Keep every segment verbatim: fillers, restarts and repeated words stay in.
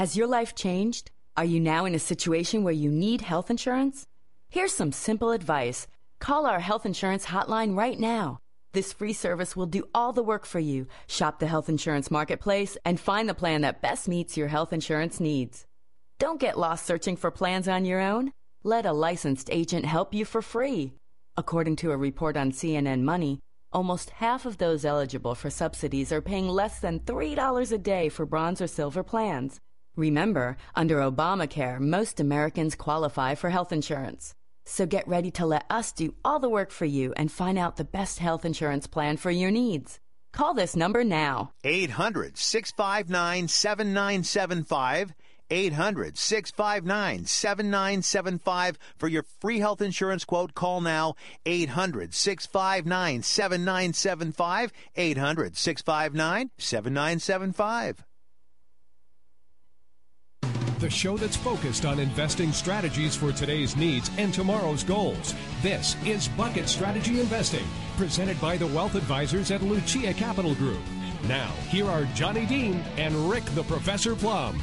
Has your life changed? Are you now in a situation where you need health insurance? Here's some simple advice. Call our health insurance hotline right now. This free service will do all the work for you. Shop the health insurance marketplace and find the plan that best meets your health insurance needs. Don't get lost searching for plans on your own. Let a licensed agent help you for free. According to a report on C N N Money, almost half of those eligible for subsidies are paying less than three dollars a day for bronze or silver plans. Remember, under Obamacare, most Americans qualify for health insurance. So get ready to let us do all the work for you and find out the best health insurance plan for your needs. Call this number now. eight hundred, six five nine, seven nine seven five. eight hundred, six five nine, seven nine seven five. For your free health insurance quote, call now. eight hundred, six five nine, seven nine seven five. eight hundred, six five nine, seven nine seven five. The show that's focused on investing strategies for today's needs and tomorrow's goals. This is Bucket Strategy Investing, presented by the Wealth Advisors at Lucia Capital Group. Now, here are Johnny Dean and Rick the Professor Plum.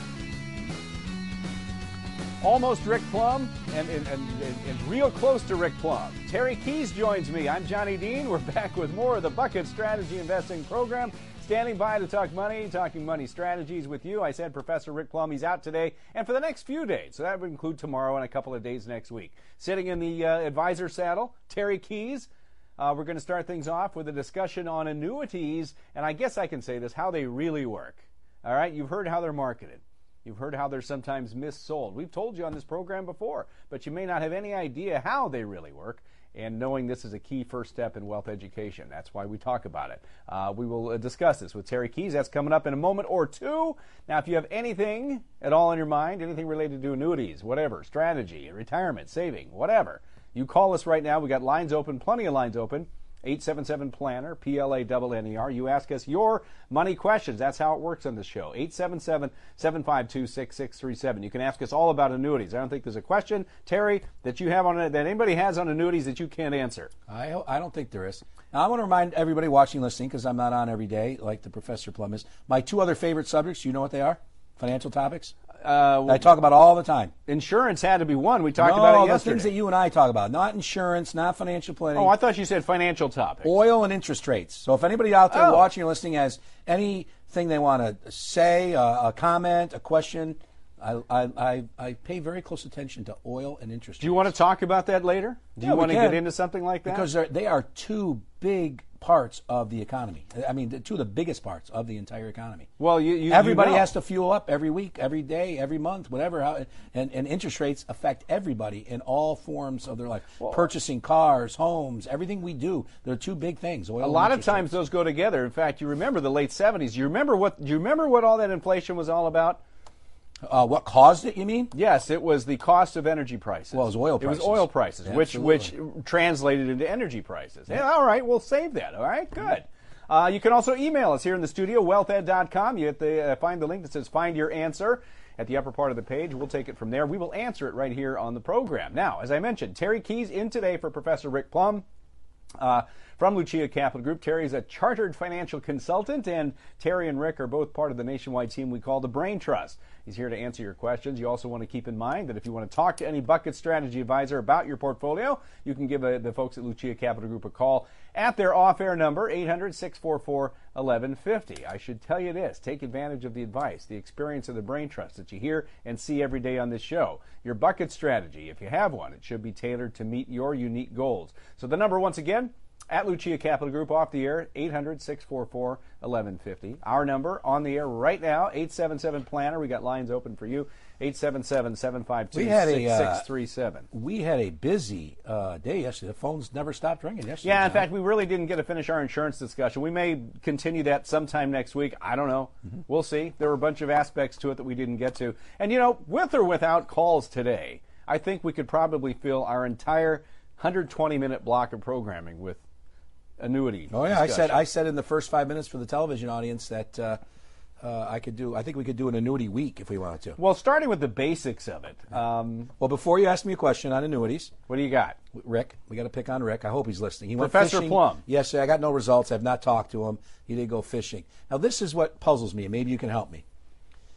Almost Rick Plum and, and, and, and real close to Rick Plum. Terry Keys joins me. I'm Johnny Dean. We're back with more of the Bucket Strategy Investing program. Standing by to talk money, talking money strategies with you. I said Professor Rick Plum, he's out today and for the next few days. So that would include tomorrow and a couple of days next week. Sitting in the uh, advisor saddle, Terry Keys. Uh, we're going to start things off with a discussion on annuities, and I guess I can say this, how they really work. All right, you've heard how they're marketed. You've heard how they're sometimes missold. We've told you on this program before, but you may not have any idea how they really work. And knowing this is a key first step in wealth education. That's why we talk about it. Uh, we will uh, discuss this with Terry Keys. That's coming up in a moment or two. Now, if you have anything at all in your mind, anything related to annuities, whatever, strategy, retirement, saving, whatever, you call us right now. We got lines open, plenty of lines open. eight seven seven planner, P L A N N E R. You ask us your money questions. That's how it works on this show. eight seven seven, seven five two, six six three seven. You can ask us all about annuities. I don't think there's a question, Terry, that you have on that anybody has on annuities that you can't answer. I I don't think there is. Now, I want to remind everybody watching, listening, because I'm not on every day like the Professor Plum is. My two other favorite subjects, you know what they are? Financial topics. Uh, I talk about all the time. Insurance had to be one. We talked no, about it yesterday. yesterday. The things that you and I talk about, not insurance, not financial planning. Oh, I thought you said financial topics. Oil and interest rates. So if anybody out there oh. watching or listening has anything they want to say, uh, a comment, a question, I, I, I, I pay very close attention to oil and interest rates. Do you want to talk about that later? Do yeah, you want to can, get into something like that? Because they are two big parts of the economy. I mean, the two of the biggest parts of the entire economy. Well, you, you everybody you know. has to fuel up every week, every day, every month, whatever. How, and, and interest rates affect everybody in all forms of their life. Well, purchasing cars, homes, everything we do. They're two big things. Oil a lot of times rates. Those go together. In fact, you remember the late seventies. You remember what? You remember what all that inflation was all about? Uh, what caused it, you mean? Yes, it was the cost of energy prices. Well, it was oil prices. It was oil prices, yeah, which which translated into energy prices. Yeah. Yeah, all right, we'll save that. All right, good. Uh, you can also email us here in the studio, wealth ed dot com. You have to uh, find the link that says Find Your Answer at the upper part of the page. We'll take it from there. We will answer it right here on the program. Now, as I mentioned, Terry Keys in today for Professor Rick Plum. Uh, from Lucia Capital Group. Terry is a chartered financial consultant, and Terry and Rick are both part of the nationwide team we call the Brain Trust. He's here to answer your questions. You also want to keep in mind that if you want to talk to any Bucket Strategy Advisor about your portfolio, you can give a, the folks at Lucia Capital Group a call at their off-air number, eight hundred, six four four, eleven fifty. I should tell you this, take advantage of the advice, the experience of the Brain Trust that you hear and see every day on this show. Your bucket strategy, if you have one, it should be tailored to meet your unique goals. So the number, once again, at Lucia Capital Group, off the air, eight hundred, six four four, eleven fifty. Our number on the air right now, eight seven seven planner. We got lines open for you, eight seven seven, seven five two, six six three seven. We had a busy uh, day yesterday. The phones never stopped ringing yesterday. Yeah, in fact, we really didn't get to finish our insurance discussion. We may continue that sometime next week. I don't know. Mm-hmm. We'll see. There were a bunch of aspects to it that we didn't get to. And, you know, with or without calls today, I think we could probably fill our entire one hundred twenty minute block of programming with annuity. Oh yeah, discussion. I said I said in the first five minutes for the television audience that uh, uh, I could do. I think we could do an annuity week if we wanted to. Well, starting with the basics of it. Um, well, before you ask me a question on annuities, what do you got, Rick? We got to pick on Rick. I hope he's listening. He Professor went fishing. Plum. Yes, I got no results. I've not talked to him. He did go fishing. Now this is what puzzles me, and maybe you can help me.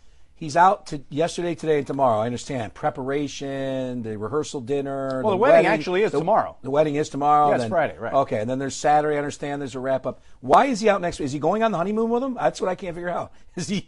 he's out to yesterday, today, and tomorrow. I understand preparation, the rehearsal dinner. Well, the, the wedding, wedding actually is the, tomorrow. The wedding is tomorrow. Yeah, it's then, Friday, right? Okay, and then there's Saturday. I understand there's a wrap up. Why is he out next week? Is he going on the honeymoon with him? That's what I can't figure out. Is he?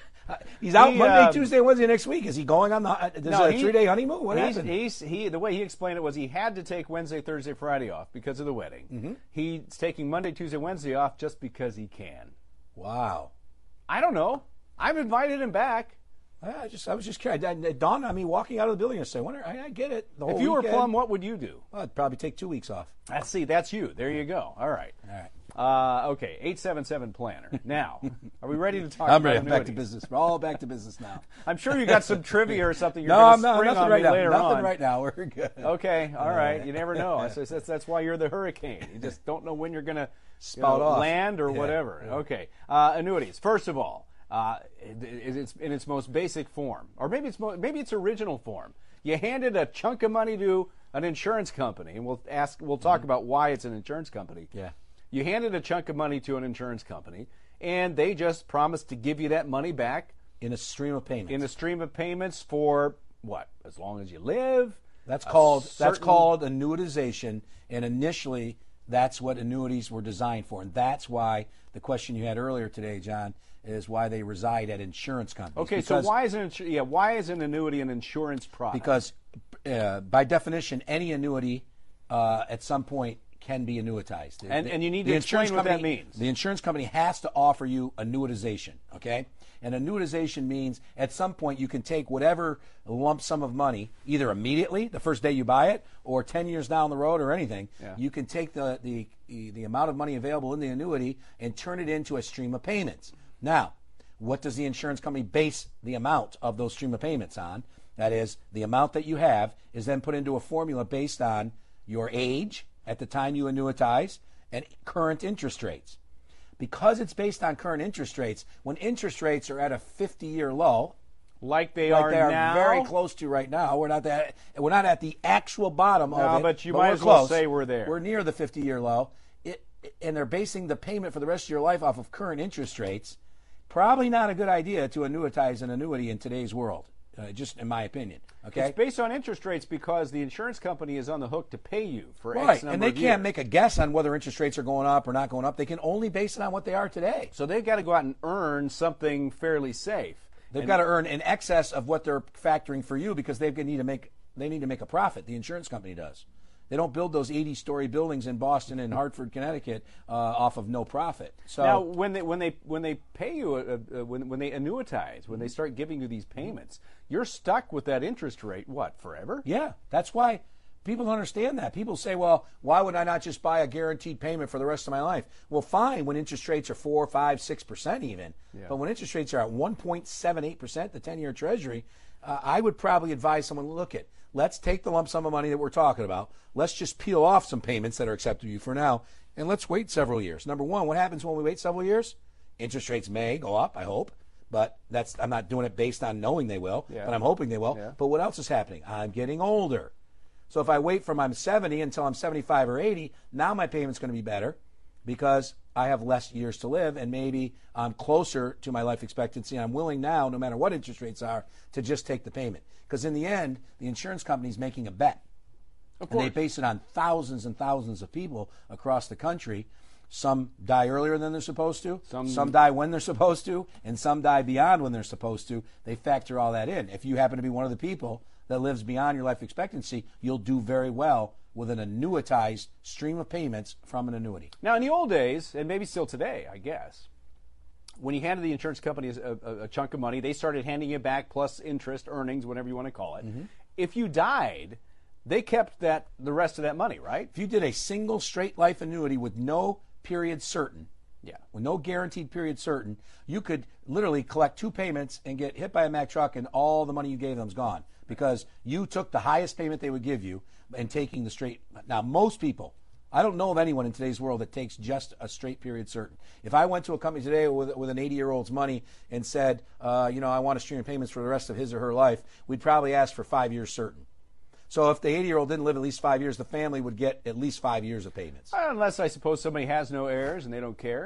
He's out he, Monday, uh, Tuesday, Wednesday next week. Is he going on the? Is no, it a he, three day honeymoon? What he's, happened? He's, he, the way he explained it was he had to take Wednesday, Thursday, Friday off because of the wedding. Mm-hmm. He's taking Monday, Tuesday, Wednesday off just because he can. Wow. I don't know. I've invited him back. I just, I was just curious. It dawned on me walking out of the building yesterday. I wonder, I, I get it. The whole if you weekend, were Plum, what would you do? Well, I'd probably take two weeks off. I see. That's you. There you go. All right. All right. Uh, okay. eight seven seven planner. Now, are we ready to talk I'm about ready. annuities? Back to business. We're all back to business now. I'm sure you got some trivia or something you're no, going I'm to not. spring Nothing on right me now. later Nothing on. right now. We're good. Okay. All right. You never know. That's, that's, that's why you're the hurricane. You just don't know when you're going to spout off, land or yeah. whatever. Yeah. Okay. Uh, annuities. First of all, uh, it, it's in its most basic form, or maybe it's mo- maybe its original form. You handed a chunk of money to an insurance company, and we'll ask. We'll talk mm-hmm. about why it's an insurance company. Yeah. You handed a chunk of money to an insurance company, and they just promised to give you that money back in a stream of payments. In a stream of payments for what? As long as you live. That's called certain... that's called annuitization, and initially that's what annuities were designed for, and that's why the question you had earlier today, John, is why they reside at insurance companies. Okay, because, so why is an yeah why is an annuity an insurance product? Because uh, by definition, any annuity uh, at some point can be annuitized. And, the, and you need to explain what that means. The insurance company has to offer you annuitization, okay? And annuitization means at some point you can take whatever lump sum of money, either immediately, the first day you buy it, or ten years down the road or anything. Yeah. You can take the, the, the amount of money available in the annuity and turn it into a stream of payments. Now, what does the insurance company base the amount of those stream of payments on? That is, the amount that you have is then put into a formula based on your age at the time you annuitize and current interest rates. Because it's based on current interest rates, when interest rates are at a fifty-year low, like they like are they are now, very close to right now. We're not that. We're not at the actual bottom no, of it. but you but might we're as well close. say we're there. We're near the fifty-year low, it, and they're basing the payment for the rest of your life off of current interest rates. Probably not a good idea to annuitize an annuity in today's world, uh, just in my opinion. Okay, it's based on interest rates because the insurance company is on the hook to pay you for right, X number and they of can't years. make a guess on whether interest rates are going up or not going up. They can only base it on what they are today. So they've got to go out and earn something fairly safe. They've and got to earn in excess of what they're factoring for you because they need to make they need to make a profit. The insurance company does. They don't build those eighty-story buildings in Boston and Hartford, Connecticut, uh, off of no profit. So now, when they when they when they pay you, uh, uh, when when they annuitize, when they start giving you these payments, you're stuck with that interest rate. What, forever? Yeah, that's why people don't understand that. People say, "Well, why would I not just buy a guaranteed payment for the rest of my life?" Well, fine when interest rates are four, five, six percent even. Yeah. But when interest rates are at one point seven eight percent, the ten-year Treasury, uh, I would probably advise someone to look at. Let's take the lump sum of money that we're talking about. Let's just peel off some payments that are acceptable to you for now, and let's wait several years. Number one, what happens when we wait several years? Interest rates may go up, I hope, but that's I'm not doing it based on knowing they will, yeah. but I'm hoping they will. Yeah. But what else is happening? I'm getting older. So if I wait from I'm seventy until I'm seventy-five or eighty, now my payment's going to be better because I have less years to live, and maybe I'm closer to my life expectancy. I'm willing now, no matter what interest rates are, to just take the payment. Because in the end, the insurance company is making a bet. Of and course. they base it on thousands and thousands of people across the country. Some die earlier than they're supposed to. Some, some die when they're supposed to. And some die beyond when they're supposed to. They factor all that in. If you happen to be one of the people that lives beyond your life expectancy, you'll do very well with an annuitized stream of payments from an annuity. Now, in the old days, and maybe still today, I guess, when you handed the insurance company a, a, a chunk of money, they started handing you back plus interest, earnings, whatever you want to call it. Mm-hmm. If you died, they kept that the rest of that money, right? If you did a single straight life annuity with no period certain, yeah, with no guaranteed period certain, you could literally collect two payments and get hit by a Mack truck, and all the money you gave them is gone because you took the highest payment they would give you and taking the straight. Now, most people, I don't know of anyone in today's world that takes just a straight period certain. If I went to a company today with, with an eighty-year-old's money and said, uh, you know, I want a stream of payments for the rest of his or her life, we'd probably ask for five years certain. So if the eighty-year-old didn't live at least five years, the family would get at least five years of payments. Unless, I suppose, somebody has no heirs and they don't care.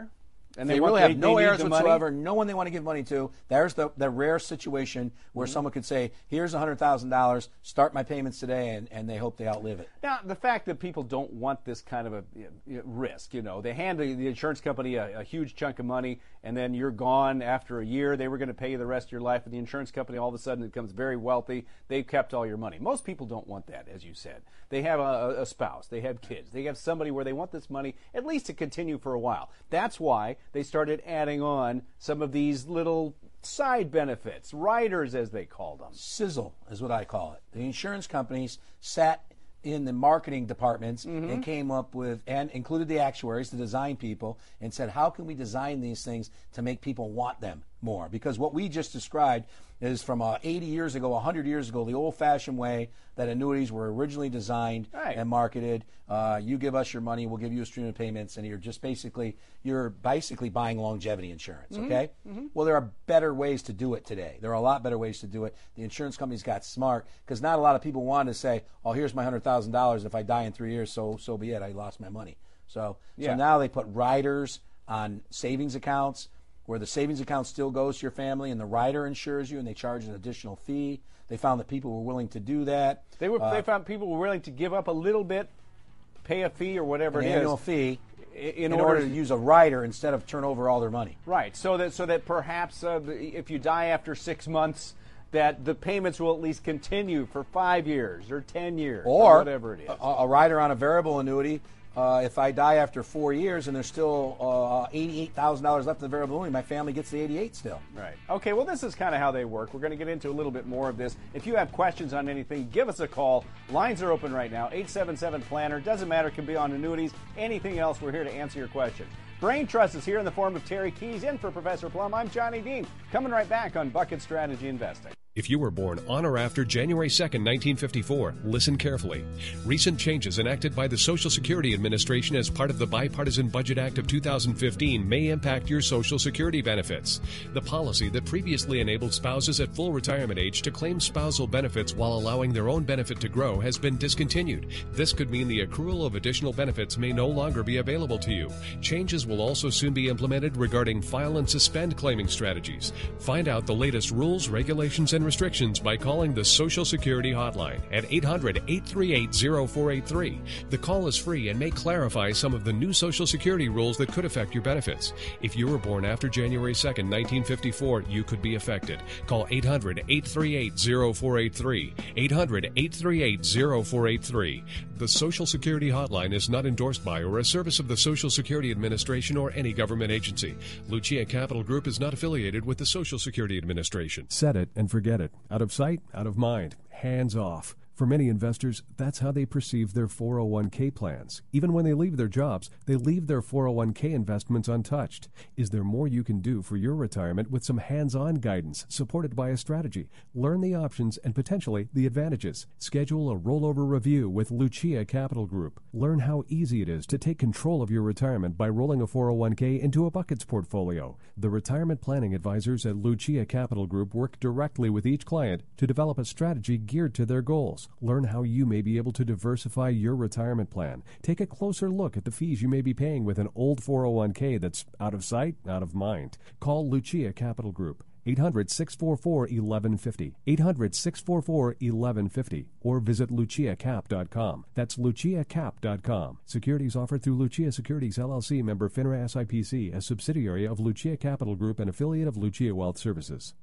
And they, they really want, have they, no they heirs the whatsoever, money? no one they want to give money to. There's the, the rare situation where Mm-hmm. someone could say, here's one hundred thousand dollars, start my payments today, and, and they hope they outlive it. Now, the fact that people don't want this kind of a you know, risk, you know, they hand the, the insurance company a, a huge chunk of money, and then you're gone after a year. They were going to pay you the rest of your life, and the insurance company all of a sudden becomes very wealthy. They've kept all your money. Most people don't want that, as you said. They have a, a spouse. They have kids. They have somebody where they want this money at least to continue for a while. That's why they started adding on some of these little side benefits, riders as they call them. Sizzle is what I call it. The insurance companies sat in the marketing departments mm-hmm. and came up with, and included the actuaries, the design people, and said, how can we design these things to make people want them more? Because what we just described is from uh, eighty years ago, one hundred years ago, the old-fashioned way that annuities were originally designed right. and marketed. Uh, you give us your money, we'll give you a stream of payments, and you're just basically you're basically buying longevity insurance. Mm-hmm. Okay. Mm-hmm. Well, there are better ways to do it today. There are a lot better ways to do it. The insurance companies got smart because not a lot of people wanted to say, "Oh, here's my hundred thousand dollars. If I die in three years, so so be it. I lost my money." So yeah. so now they put riders on savings accounts, where the savings account still goes to your family and the rider insures you and they charge an additional fee. They found that people were willing to do that. They were. Uh, they found people were willing to give up a little bit, pay a fee or whatever an it annual is, fee in, in order, order to use a rider instead of turn over all their money. Right. So that so that perhaps uh, if you die after six months, that the payments will at least continue for five years or ten years or, or whatever it is. A, a rider on a variable annuity. Uh, if I die after four years and there's still uh, eighty-eight thousand dollars left in the variable annuity, my family gets the eighty-eight still. Right. Okay, well, this is kind of how they work. We're going to get into a little bit more of this. If you have questions on anything, give us a call. Lines are open right now, eight seven seven, planner. Doesn't matter, it can be on annuities, anything else. We're here to answer your question. Brain Trust is here in the form of Terry Keys, in for Professor Plum. I'm Johnny Dean, coming right back on Bucket Strategy Investing. If you were born on or after January second, nineteen fifty-four, listen carefully. Recent changes enacted by the Social Security Administration as part of the Bipartisan Budget Act of two thousand fifteen may impact your Social Security benefits. The policy that previously enabled spouses at full retirement age to claim spousal benefits while allowing their own benefit to grow has been discontinued. This could mean the accrual of additional benefits may no longer be available to you. Changes will also soon be implemented regarding file and suspend claiming strategies. Find out the latest rules, regulations, and restrictions by calling the Social Security Hotline at eight hundred, eight three eight, zero four eight three. The call is free and may clarify some of the new Social Security rules that could affect your benefits. If you were born after January second, nineteen fifty-four, you could be affected. Call eight hundred, eight three eight, zero four eight three. eight hundred, eight three eight, zero four eight three. The Social Security Hotline is not endorsed by or a service of the Social Security Administration or any government agency. Lucia Capital Group is not affiliated with the Social Security Administration. Set it and forget it. Out of sight, out of mind. Hands off. For many investors, that's how they perceive their four oh one k plans. Even when they leave their jobs, they leave their four oh one k investments untouched. Is there more you can do for your retirement with some hands-on guidance supported by a strategy? Learn the options and potentially the advantages. Schedule a rollover review with Lucia Capital Group. Learn how easy it is to take control of your retirement by rolling a four oh one k into a buckets portfolio. The retirement planning advisors at Lucia Capital Group work directly with each client to develop a strategy geared to their goals. Learn how you may be able to diversify your retirement plan. Take a closer look at the fees you may be paying with an old four oh one k that's out of sight, out of mind. Call Lucia Capital Group. eight hundred, six four four, eleven fifty. eight hundred, six four four, eleven fifty. Or visit lucia cap dot com. That's lucia cap dot com. Securities offered through Lucia Securities, L L C, member FINRA S I P C, a subsidiary of Lucia Capital Group and affiliate of Lucia Wealth Services.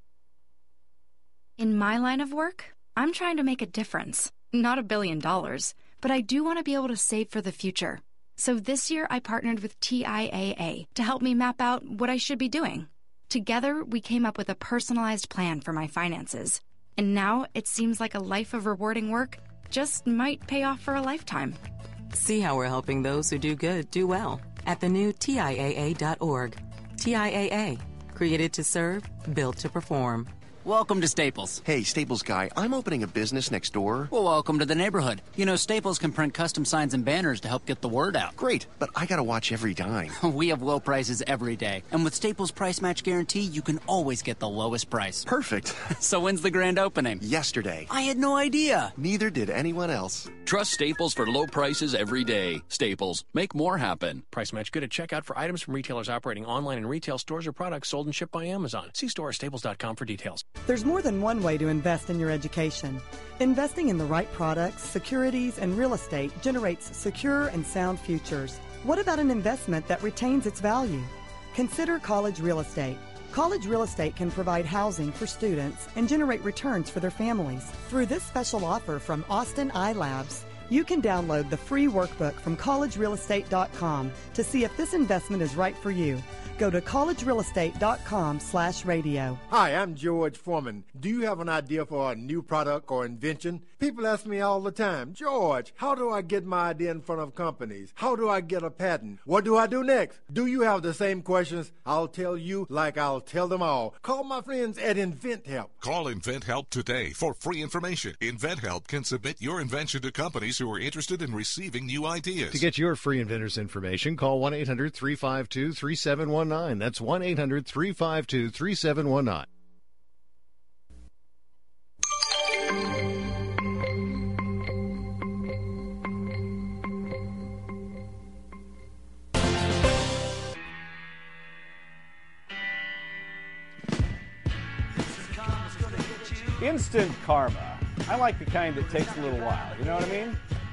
In my line of work, I'm trying to make a difference. Not a billion dollars, but I do want to be able to save for the future. So this year I partnered with T I A A to help me map out what I should be doing. Together, we came up with a personalized plan for my finances. And now it seems like a life of rewarding work just might pay off for a lifetime. See how we're helping those who do good do well at the new T I A A dot org. T I A A, created to serve, built to perform. welcome to Staples. Hey, Staples guy, I'm opening a business next door. Well, welcome to the neighborhood. You know, Staples can print custom signs and banners to help get the word out. Great, but I gotta watch every dime. We have low prices every day. And with Staples Price Match Guarantee, you can always get the lowest price. Perfect. So when's the grand opening? Yesterday. I had no idea. Neither did anyone else. Trust Staples for low prices every day. Staples. Make more happen. Price match good at checkout for items from retailers operating online in retail stores or products sold and shipped by Amazon. See store or staples dot com for details. There's more than one way to invest in your education. Investing in the right products, securities, and real estate generates secure and sound futures. What about an investment that retains its value? Consider college real estate. College real estate can provide housing for students and generate returns for their families. Through this special offer from Austin iLabs, you can download the free workbook from college real estate dot com to see if this investment is right for you. Go to college real estate dot com slash radio. Hi, I'm George Foreman. Do you have an idea for a new product or invention? People ask me all the time, George, how do I get my idea in front of companies? How do I get a patent? What do I do next? Do you have the same questions? I'll tell you like I'll tell them all. Call my friends at InventHelp. Call InventHelp today for free information. InventHelp can submit your invention to companies who are interested in receiving new ideas. To get your free inventors information, call one eight hundred three five two three seven one nine. That's one eight hundred three five two three seven one nine. Instant karma. I like the kind that takes a little while. You know what I mean?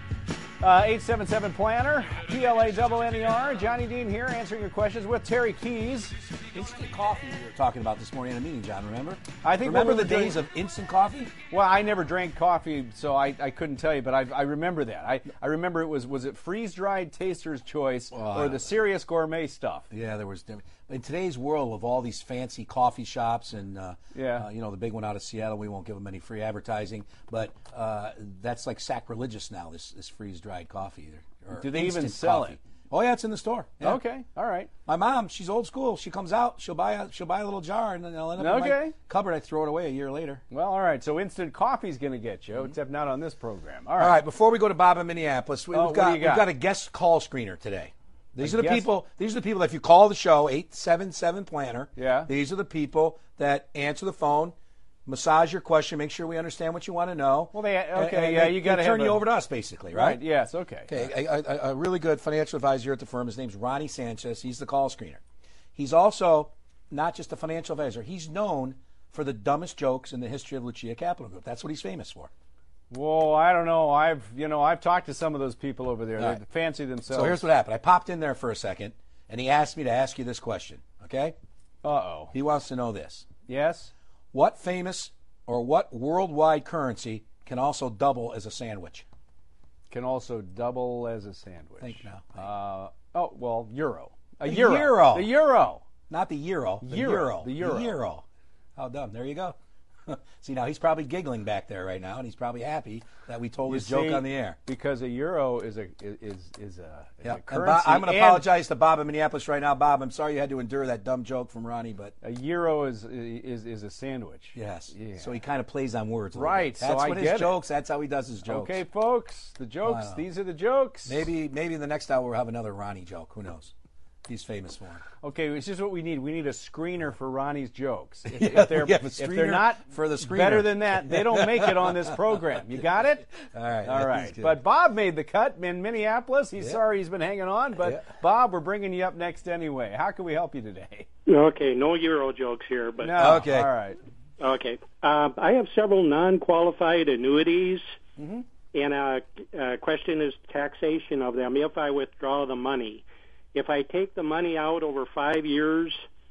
Uh, eight seven seven Planner, P L A N N E R. Johnny Dean here answering your questions with Terry Keys. Instant coffee we were talking about this morning in a meeting, John, remember? I think remember we the doing, days of instant coffee? Well, I never drank coffee, so I, I couldn't tell you, but I, I remember that. I, I remember it was, was it freeze-dried Taster's Choice uh, or the serious gourmet stuff? Yeah, there was. In today's world of all these fancy coffee shops and, uh, yeah. uh, you know, the big one out of Seattle, we won't give them any free advertising, but uh, that's like sacrilegious now, this, this freeze-dried coffee. Or, or Do they even sell coffee. it? Oh yeah, it's in the store. Yeah. Okay, all right. My mom, she's old school. She comes out, she'll buy a she'll buy a little jar, and then I'll end up okay. in my cupboard. I throw it away a year later. Well, all right. So instant coffee's going to get you, mm-hmm. except not on this program. All right. All right. Before we go to Bob in Minneapolis, we've oh, got, got we've got a guest call screener today. These a are the guest? people. These are the people that if you call the show eight seven seven Planner. Yeah. These are the people that answer the phone. Massage your question, make sure we understand what you want to know. Well, they okay, and, and yeah, they, you got to turn a, you over to us, basically, right? Right. Yes. Okay. Okay. A, a, a really good financial advisor here at the firm. His name's Ronnie Sanchez. He's the call screener. He's also not just a financial advisor. He's known for the dumbest jokes in the history of Lucia Capital Group. That's what he's famous for. Whoa, I don't know. I've you know I've talked to some of those people over there. They right. fancy themselves. So here's what happened. I popped in there for a second, and he asked me to ask you this question. Okay. Uh oh. He wants to know this. Yes. What famous or what worldwide currency can also double as a sandwich? Can also double as a sandwich. Think now. Think. Uh, oh, well, euro. A the euro. euro. The euro. Not the euro. The euro. euro. The euro. The euro. How dumb. There you go. See, now he's probably giggling back there right now, and he's probably happy that we told you his see, joke on the air. Because a euro is a is is a, is yep. a currency. Bob, I'm going to apologize to Bob in Minneapolis right now. Bob, I'm sorry you had to endure that dumb joke from Ronnie, but a euro is is is a sandwich. Yes. Yeah. So he kind of plays on words. A right. Bit. That's so what I his get jokes. It. That's how he does his jokes. Okay, folks, the jokes. These are the jokes. Maybe maybe in the next hour we'll have another Ronnie joke. Who knows? He's famous for it. Okay, it's just what we need. We need a screener for Ronnie's jokes. If, yeah, if, they're, if they're not for the screener. better than that, they don't make it on this program. You got it? All right. All right. But Bob made the cut in Minneapolis. He's yeah. sorry he's been hanging on, but yeah. Bob, we're bringing you up next anyway. How can we help you today? Okay, no Euro jokes here, but no. Okay. All right. Okay. Uh, I have several non-qualified annuities, mm-hmm. and a, a question is taxation of them if I withdraw the money. If I take the money out over five years,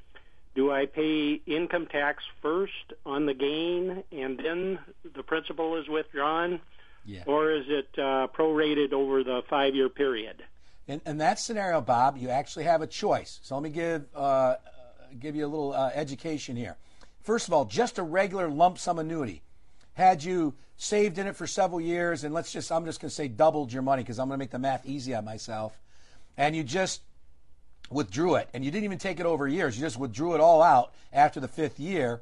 do I pay income tax first on the gain and then the principal is withdrawn? Yeah. Or is it uh, prorated over the five-year period? In, in that scenario, Bob, you actually have a choice. So let me give uh, give you a little uh, education here. First of all, just a regular lump sum annuity. Had you saved in it for several years, and let's just, I'm just going to say doubled your money because I'm going to make the math easy on myself, and you just withdrew it, and you didn't even take it over years. You just withdrew it all out after the fifth year.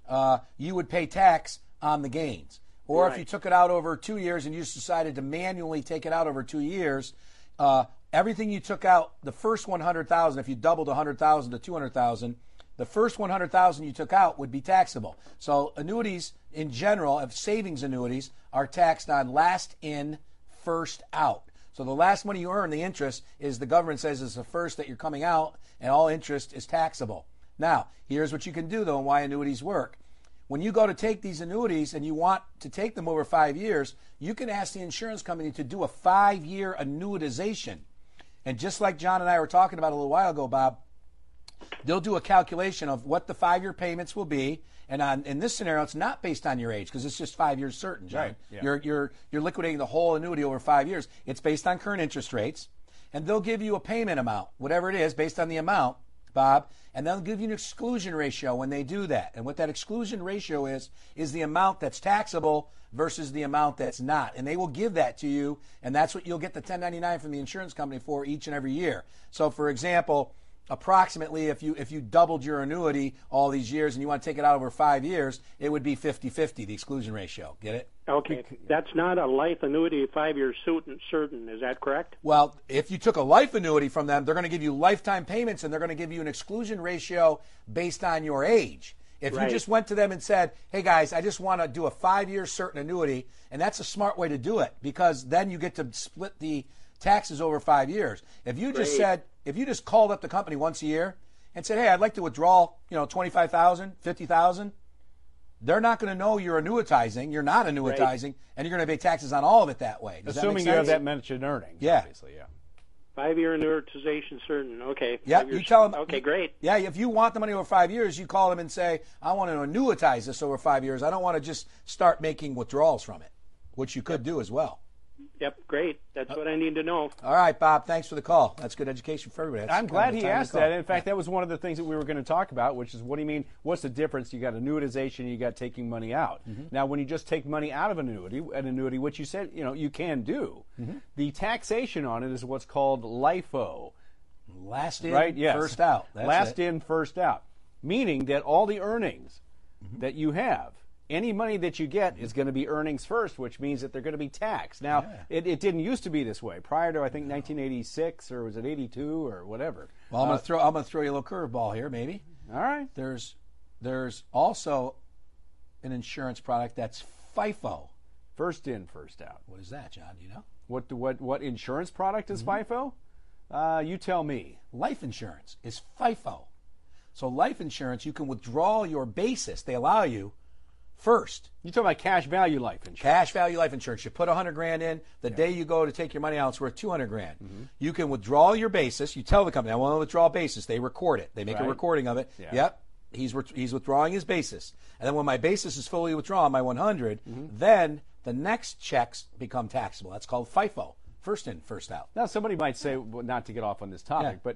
uh, you would pay tax on the gains. Or Right. if you took it out over two years and you just decided to manually take it out over two years, uh, everything you took out, the first one hundred thousand dollars, if you doubled one hundred thousand dollars to two hundred thousand dollars, the first one hundred thousand dollars you took out would be taxable. So annuities in general, of savings annuities, are taxed on last in, first out. So the last money you earn, the interest, is the government says is the first that you're coming out, and all interest is taxable. Now, here's what you can do, though, and why annuities work. When you go to take these annuities and you want to take them over five years, you can ask the insurance company to do a five-year annuitization. And just like John and I were talking about a little while ago, Bob, they'll do a calculation of what the five-year payments will be. And on, in this scenario, it's not based on your age because it's just five years certain, John. Right, yeah. You're, you're, you're liquidating the whole annuity over five years. It's based on current interest rates. And they'll give you a payment amount, whatever it is, based on the amount, Bob, and they'll give you an exclusion ratio when they do that. And what that exclusion ratio is, is the amount that's taxable versus the amount that's not. And they will give that to you, and that's what you'll get the ten ninety-nine from the insurance company for each and every year. So, for example, approximately if you if you doubled your annuity all these years and you want to take it out over five years, it would be fifty-fifty, the exclusion ratio. Get it? Okay. That's not a life annuity, five years certain, certain. Is that correct? Well, if you took a life annuity from them, they're going to give you lifetime payments, and they're going to give you an exclusion ratio based on your age. If Right. you just went to them and said, hey, guys, I just want to do a five-year certain annuity, and that's a smart way to do it because then you get to split the taxes over five years. If you just Great. said, if you just called up the company once a year and said, hey, I'd like to withdraw, you know, twenty-five thousand dollars, fifty thousand dollars, they're not going to know you're annuitizing. You're not annuitizing, right. and you're going to pay taxes on all of it that way. Does Assuming that make you have sense? that mentioned earnings, Yeah. obviously, yeah. Five-year annuitization certain. Okay. Yeah, Five you years- tell them. Okay, great. Yeah, if you want the money over five years, you call them and say, I want to annuitize this over five years. I don't want to just start making withdrawals from it, which you could do as well. Yep, great. That's what I need to know. All right, Bob, thanks for the call. That's good education for everybody. That's I'm kind glad of the he time to asked call. that. In fact, that was one of the things that we were going to talk about, which is what do you mean, what's the difference? You got annuitization, you got taking money out. Mm-hmm. Now, when you just take money out of an annuity, an annuity, which you said, you know, you can do, Mm-hmm. the taxation on it is what's called LIFO. Last in, right? Yes. first out. That's Last it. in, first out. Meaning that all the earnings Mm-hmm. that you have, any money that you get is going to be earnings first, which means that they're going to be taxed. Now, Yeah. it, it didn't used to be this way. Prior to, I think, nineteen eighty-six, or was it eighty-two, or whatever. Well, I'm Uh, going to throw. I'm going to throw you a little curveball here, maybe. All right. There's, there's also an insurance product that's FIFO. First in, first out. What is that, John? Do you know? What what what insurance product is Mm-hmm. FIFO? Uh, you tell me. Life insurance is FIFO. So life insurance, you can withdraw your basis. They allow you first. You talking about cash value life insurance? Cash value life insurance. You put a hundred grand in. The day you go to take your money out, it's worth two hundred grand. Mm-hmm. You can withdraw your basis. You tell the company, I want to withdraw basis. They record it. They make Right. a recording of it. Yeah. Yep. He's with- he's withdrawing his basis. And then when my basis is fully withdrawn, my one hundred, Mm-hmm. then the next checks become taxable. That's called FIFO. First in, first out. Now, somebody might say, well, not to get off on this topic, Yeah. but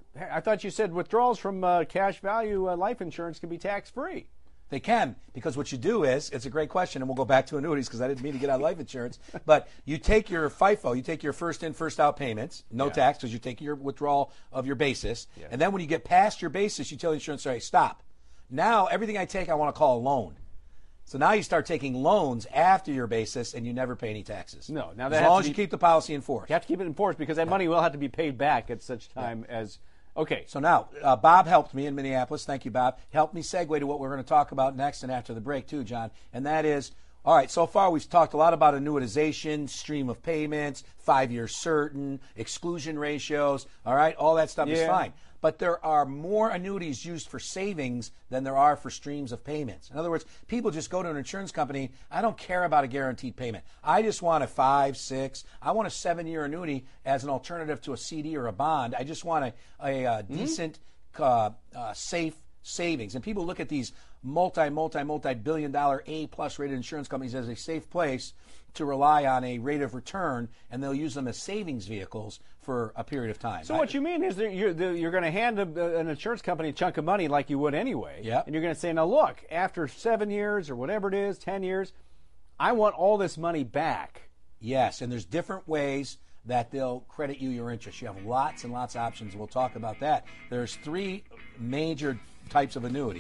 I thought you said withdrawals from uh, cash value uh, life insurance can be tax free. They can, because what you do is, it's a great question, and we'll go back to annuities because I didn't mean to get out of life insurance, but you take your FIFO, you take your first in, first out payments, no Yeah. tax because you're taking your withdrawal of your basis, Yeah. and then when you get past your basis, you tell the insurance, sorry, stop. Now, everything I take, I want to call a loan. So now you start taking loans after your basis, and you never pay any taxes. No, now that as has long to as you be- keep the policy in force. You have to keep it in force because that money will have to be paid back at such time as. Okay. So now, uh, Bob helped me in Minneapolis. Thank you, Bob. Helped me segue to what we're going to talk about next and after the break, too, John. And that is, all right, so far we've talked a lot about annuitization, stream of payments, five-year certain, exclusion ratios. All right, all that stuff is Yeah. fine. But there are more annuities used for savings than there are for streams of payments. In other words, people just go to an insurance company. I don't care about a guaranteed payment. I just want a five, six. I want a seven-year annuity as an alternative to a C D or a bond. I just want a, a, a decent, uh, uh, safe savings. And people look at these multi, multi, multi-billion dollar A-plus rated insurance companies as a safe place to rely on a rate of return, and they'll use them as savings vehicles for a period of time. So what you mean is that you're, the, you're going to hand a, an insurance company a chunk of money like you would anyway. Yeah. And you're going to say, now look, after seven years or whatever it is, ten years, I want all this money back. Yes, and there's different ways that they'll credit you your interest. You have lots and lots of options. We'll talk about that. There's three major types of annuities.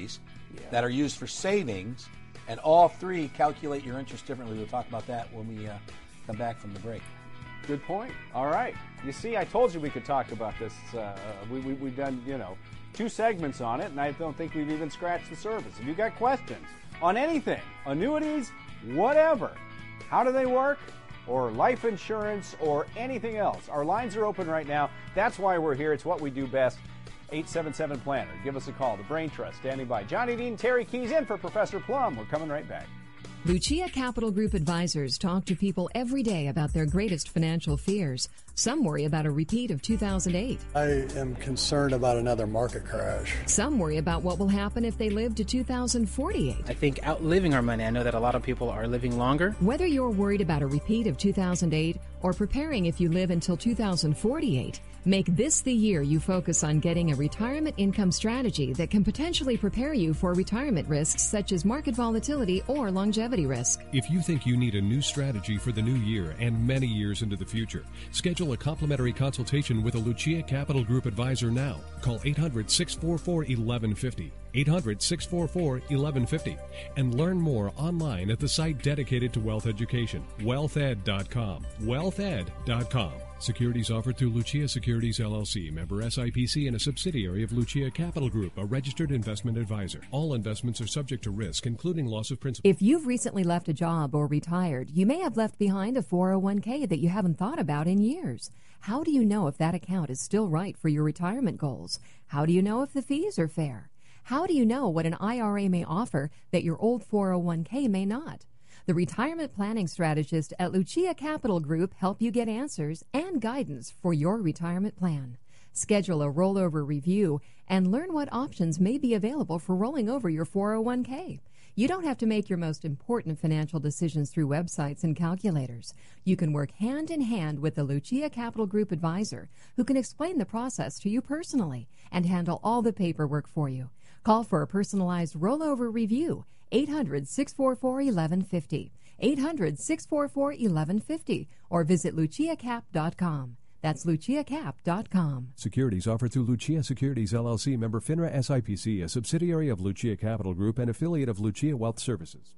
yeah. that are used for savings, and all three calculate your interest differently. We'll talk about that when we uh, come back from the break. Good point. All right. You see, I told you we could talk about this. Uh, we, we, we've done, you know, two segments on it, and I don't think we've even scratched the surface. If you've got questions on anything, annuities, whatever, how do they work, or life insurance, or anything else, our lines are open right now. That's why we're here. It's what we do best. eight seven seven, planner. Give us a call. The Brain Trust standing by. Johnny Dean, Terry Keys in for Professor Plum. We're coming right back. Lucia Capital Group advisors talk to people every day about their greatest financial fears. Some worry about a repeat of two thousand eight. I am concerned about another market crash. Some worry about what will happen if they live to two thousand forty-eight. I think outliving our money. I know that a lot of people are living longer. Whether you're worried about a repeat of two thousand eight or preparing if you live until two thousand forty-eight, make this the year you focus on getting a retirement income strategy that can potentially prepare you for retirement risks such as market volatility or longevity risk. If you think you need a new strategy for the new year and many years into the future, schedule a complimentary consultation with a Lucia Capital Group advisor now. Call eight hundred, six four four, eleven fifty. eight hundred, six four four, eleven fifty. And learn more online at the site dedicated to wealth education, wealth ed dot com. wealth ed dot com. Securities offered through Lucia Securities, L L C, member S I P C, and a subsidiary of Lucia Capital Group, a registered investment advisor. All investments are subject to risk, including loss of principal. If you've recently left a job or retired, you may have left behind a four oh one k that you haven't thought about in years. How do you know if that account is still right for your retirement goals? How do you know if the fees are fair? How do you know what an I R A may offer that your old four oh one k may not? The retirement planning strategist at Lucia Capital Group help you get answers and guidance for your retirement plan. Schedule a rollover review and learn what options may be available for rolling over your four oh one k. You don't have to make your most important financial decisions through websites and calculators. You can work hand in hand with the Lucia Capital Group advisor who can explain the process to you personally and handle all the paperwork for you. Call for a personalized rollover review. eight hundred, six four four, eleven fifty. eight hundred, six four four, eleven fifty. Or visit lucia cap dot com. That's lucia cap dot com. Securities offered through Lucia Securities, L L C, member FINRA S I P C, a subsidiary of Lucia Capital Group and affiliate of Lucia Wealth Services.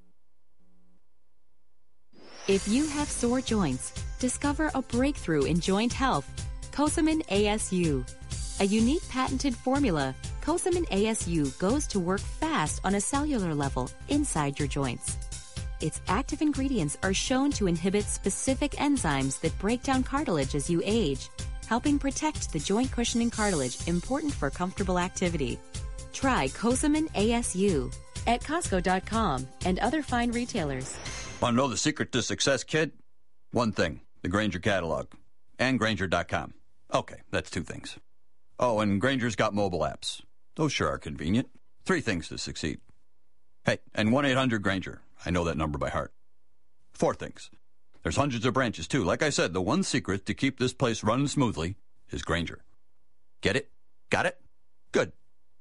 If you have sore joints, discover a breakthrough in joint health. Cosamin A S U. A unique patented formula, Cosamin A S U goes to work fast on a cellular level inside your joints. Its active ingredients are shown to inhibit specific enzymes that break down cartilage as you age, helping protect the joint cushioning cartilage important for comfortable activity. Try Cosamin A S U at Costco dot com and other fine retailers. Want to know the secret to success, kid? One thing, the Grainger catalog and Grainger dot com. Okay, that's two things. Oh, and Grainger's got mobile apps. Those sure are convenient. Three things to succeed. Hey, and one eight hundred Grainger. I know that number by heart. Four things. There's hundreds of branches, too. Like I said, the one secret to keep this place running smoothly is Grainger. Get it? Got it? Good.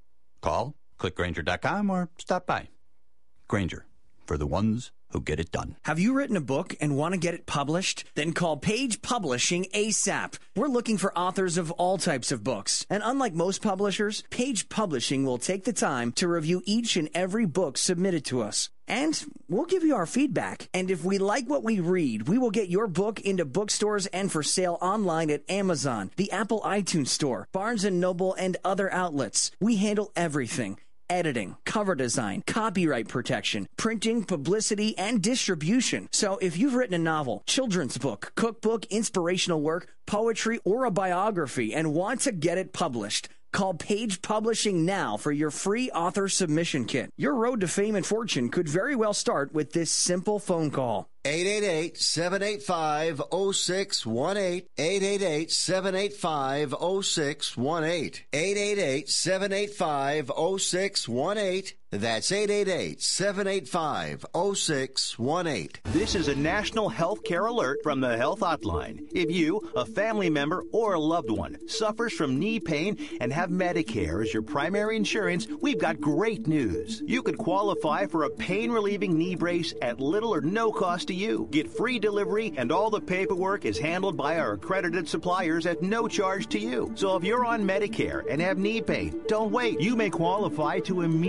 Call, click Grainger dot com, or stop by. Grainger, for the ones who get it done. Have you written a book and want to get it published? Then call Page Publishing ASAP. We're looking for authors of all types of books. And unlike most publishers, Page Publishing will take the time to review each and every book submitted to us. And we'll give you our feedback. And if we like what we read, we will get your book into bookstores and for sale online at Amazon, the Apple iTunes Store, Barnes and Noble, and other outlets. We handle everything. Editing, cover design, copyright protection, printing, publicity, and distribution. So if you've written a novel, children's book, cookbook, inspirational work, poetry, or a biography and want to get it published, call Page Publishing now for your free author submission kit. Your road to fame and fortune could very well start with this simple phone call. eight eight eight, seven eight five, zero six one eight. eight eight eight, seven eight five, zero six one eight. eight eight eight, seven eight five, zero six one eight. That's eight eight eight, seven eight five, zero six one eight. This is a national health care alert from the Health Hotline. If you, a family member, or a loved one suffers from knee pain and have Medicare as your primary insurance, we've got great news. You could qualify for a pain-relieving knee brace at little or no cost to you. Get free delivery, and all the paperwork is handled by our accredited suppliers at no charge to you. So if you're on Medicare and have knee pain, don't wait. You may qualify to immediately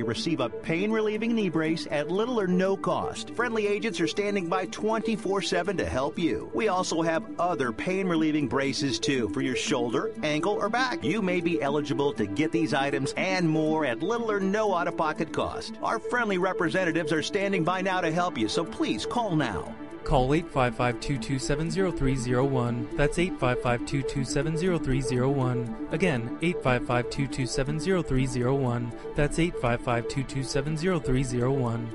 receive a pain-relieving knee brace at little or no cost. Friendly agents are standing by twenty-four seven to help you. We also have other pain-relieving braces, too, for your shoulder, ankle, or back. You may be eligible to get these items and more at little or no out-of-pocket cost. Our friendly representatives are standing by now to help you, so please call now. Call eight five five, two two seven, zero three zero one. That's eight five five, two two seven, zero three zero one. Again, eight five five, two two seven, zero three zero one. That's eight five five, two two seven, zero three zero one.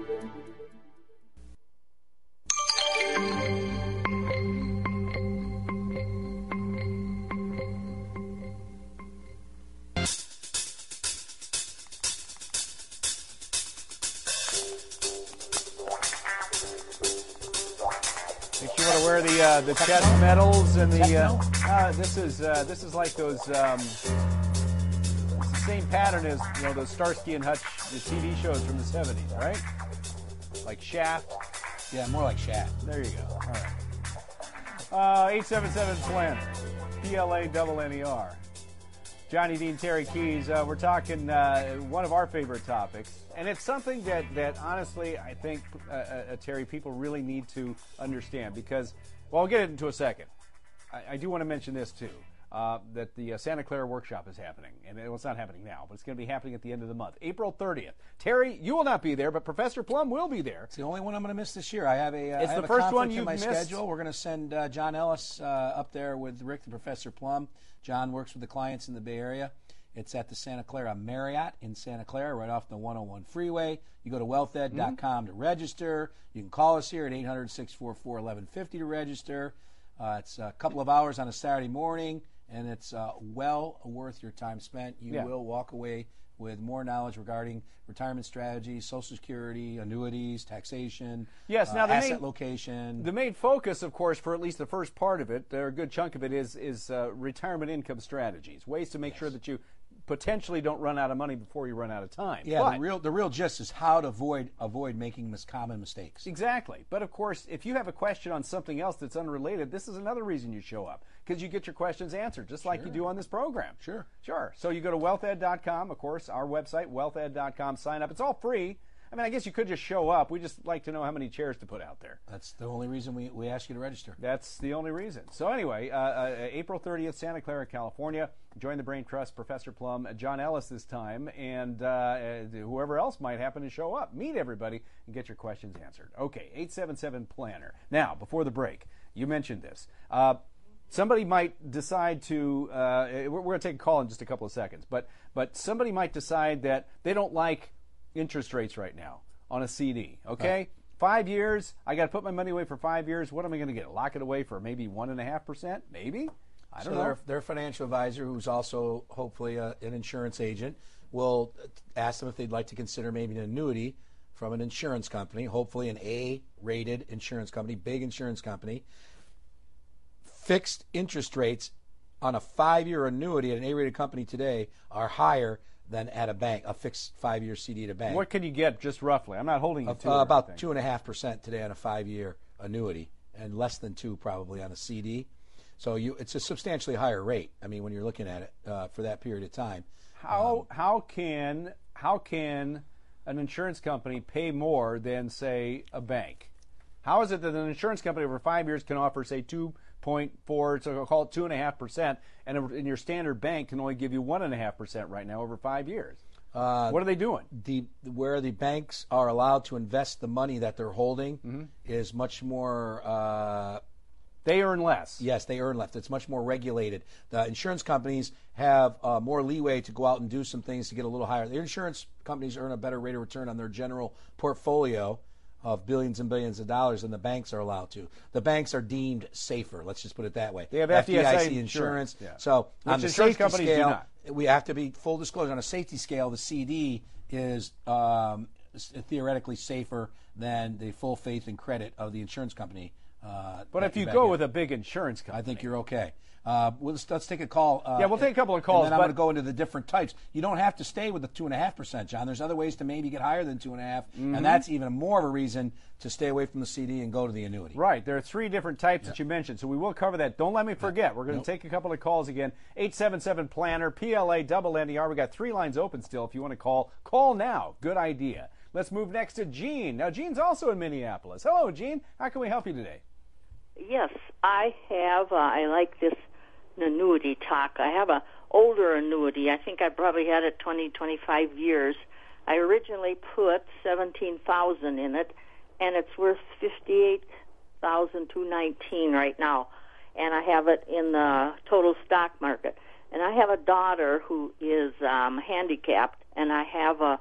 Wear the uh, the chest medals and the uh, uh, this is uh, this is like those um, it's the same pattern as, you know, those Starsky and Hutch, the T V shows from the seventies, right? Like Shaft. Yeah, more like Shaft. There you go. All right. Uh, eight seven seven plan P L A N N E R. Johnny Dean, Terry Keys. Uh, we're talking uh, one of our favorite topics, and it's something that, that honestly, I think, uh, uh, Terry, people really need to understand because, well, I'll get into a second. I, I do want to mention this, too, uh, that the uh, Santa Clara workshop is happening, and it, well, it's not happening now, but it's going to be happening at the end of the month, April thirtieth. Terry, you will not be there, but Professor Plum will be there. It's the only one I'm going to miss this year. I have a, uh, it's I have the a first one conflict you've in my missed. schedule. We're going to send uh, John Ellis uh, up there with Rick and Professor Plum. John works with the clients in the Bay Area. It's at the Santa Clara Marriott in Santa Clara, right off the one oh one freeway. You go to wealth ed dot com mm-hmm. to register. You can call us here at eight hundred, six four four, eleven fifty to register. Uh, it's a couple of hours on a Saturday morning, and it's uh, well worth your time spent. You yeah. will walk away with more knowledge regarding retirement strategies, Social Security, annuities, taxation, yes, now uh, the asset main, location. The main focus, of course, for at least the first part of it, or a good chunk of it, is is uh, retirement income strategies, ways to make yes. sure that you potentially don't run out of money before you run out of time. Yeah, but, the real the real gist is how to avoid avoid making mis- common mistakes. Exactly. But of course, if you have a question on something else that's unrelated, this is another reason you show up, because you get your questions answered, just like sure. you do on this program. Sure. Sure. So you go to wealth ed dot com, of course, our website, wealth ed dot com, sign up. It's all free. I mean, I guess you could just show up. We just like to know how many chairs to put out there. That's the only reason we, we ask you to register. That's the only reason. So anyway, uh, uh, April thirtieth, Santa Clara, California. Join the Brain Trust, Professor Plum, John Ellis this time, and uh, whoever else might happen to show up. Meet everybody and get your questions answered. Okay, eight seven seven planner. Now, before the break, you mentioned this. Uh, somebody might decide to, uh, we're, we're going to take a call in just a couple of seconds, but but somebody might decide that they don't like interest rates right now on a C D, okay? Right. Five years, I got to put my money away for five years. What am I going to get? Lock it away for maybe one and a half percent? Maybe? I don't so know. Their, their financial advisor, who's also hopefully a, an insurance agent, will ask them if they'd like to consider maybe an annuity from an insurance company, hopefully an A-rated insurance company, big insurance company. Fixed interest rates on a five-year annuity at an A-rated company today are higher than at a bank, a fixed five-year C D at a bank. What can you get just roughly? I'm not holding you to uh, it. About two and a half percent today on a five-year annuity, and less than two probably on a C D. So you, it's a substantially higher rate. I mean, when you're looking at it uh, for that period of time. How um, how can how can an insurance company pay more than, say, a bank? How is it that an insurance company over five years can offer, say, two point four, so I'll call it two and a half percent, and in your standard bank can only give you one and a half percent right now over five years? Uh, what are they doing? The where the banks are allowed to invest the money that they're holding mm-hmm. is much more. Uh, they earn less. Yes, they earn less. It's much more regulated. The insurance companies have uh, more leeway to go out and do some things to get a little higher. The insurance companies earn a better rate of return on their general portfolio of billions and billions of dollars than the banks are allowed to. The banks are deemed safer. Let's just put it that way. They have F D I C insurance. Yeah. So Which on the insurance safety companies scale, do not. We have to be full disclosure. On a safety scale, the C D is um, theoretically safer than the full faith and credit of the insurance company Uh, but if you go with a big insurance company, I think you're okay. Uh, let's, let's take a call. Uh, yeah, we'll take a couple of calls. And then I'm but going to go into the different types. You don't have to stay with the two and a half percent, John. There's other ways to maybe get higher than two and a half, mm-hmm. and that's even more of a reason to stay away from the C D and go to the annuity. Right. There are three different types yeah. that you mentioned, so we will cover that. Don't let me forget. We're going to nope. take a couple of calls again. eight seven seven planner, P L A, double N E R. We got three lines open still. If you want to call, call now. Good idea. Let's move next to Jean. Now, Jean's also in Minneapolis. Hello, Jean. How can we help you today? Yes, I have. Uh, I like this annuity talk. I have a older annuity. I think I probably had it twenty, twenty-five years. I originally put seventeen thousand in it, and it's worth fifty-eight thousand two hundred nineteen right now. And I have it in the total stock market. And I have a daughter who is um, handicapped, and I have a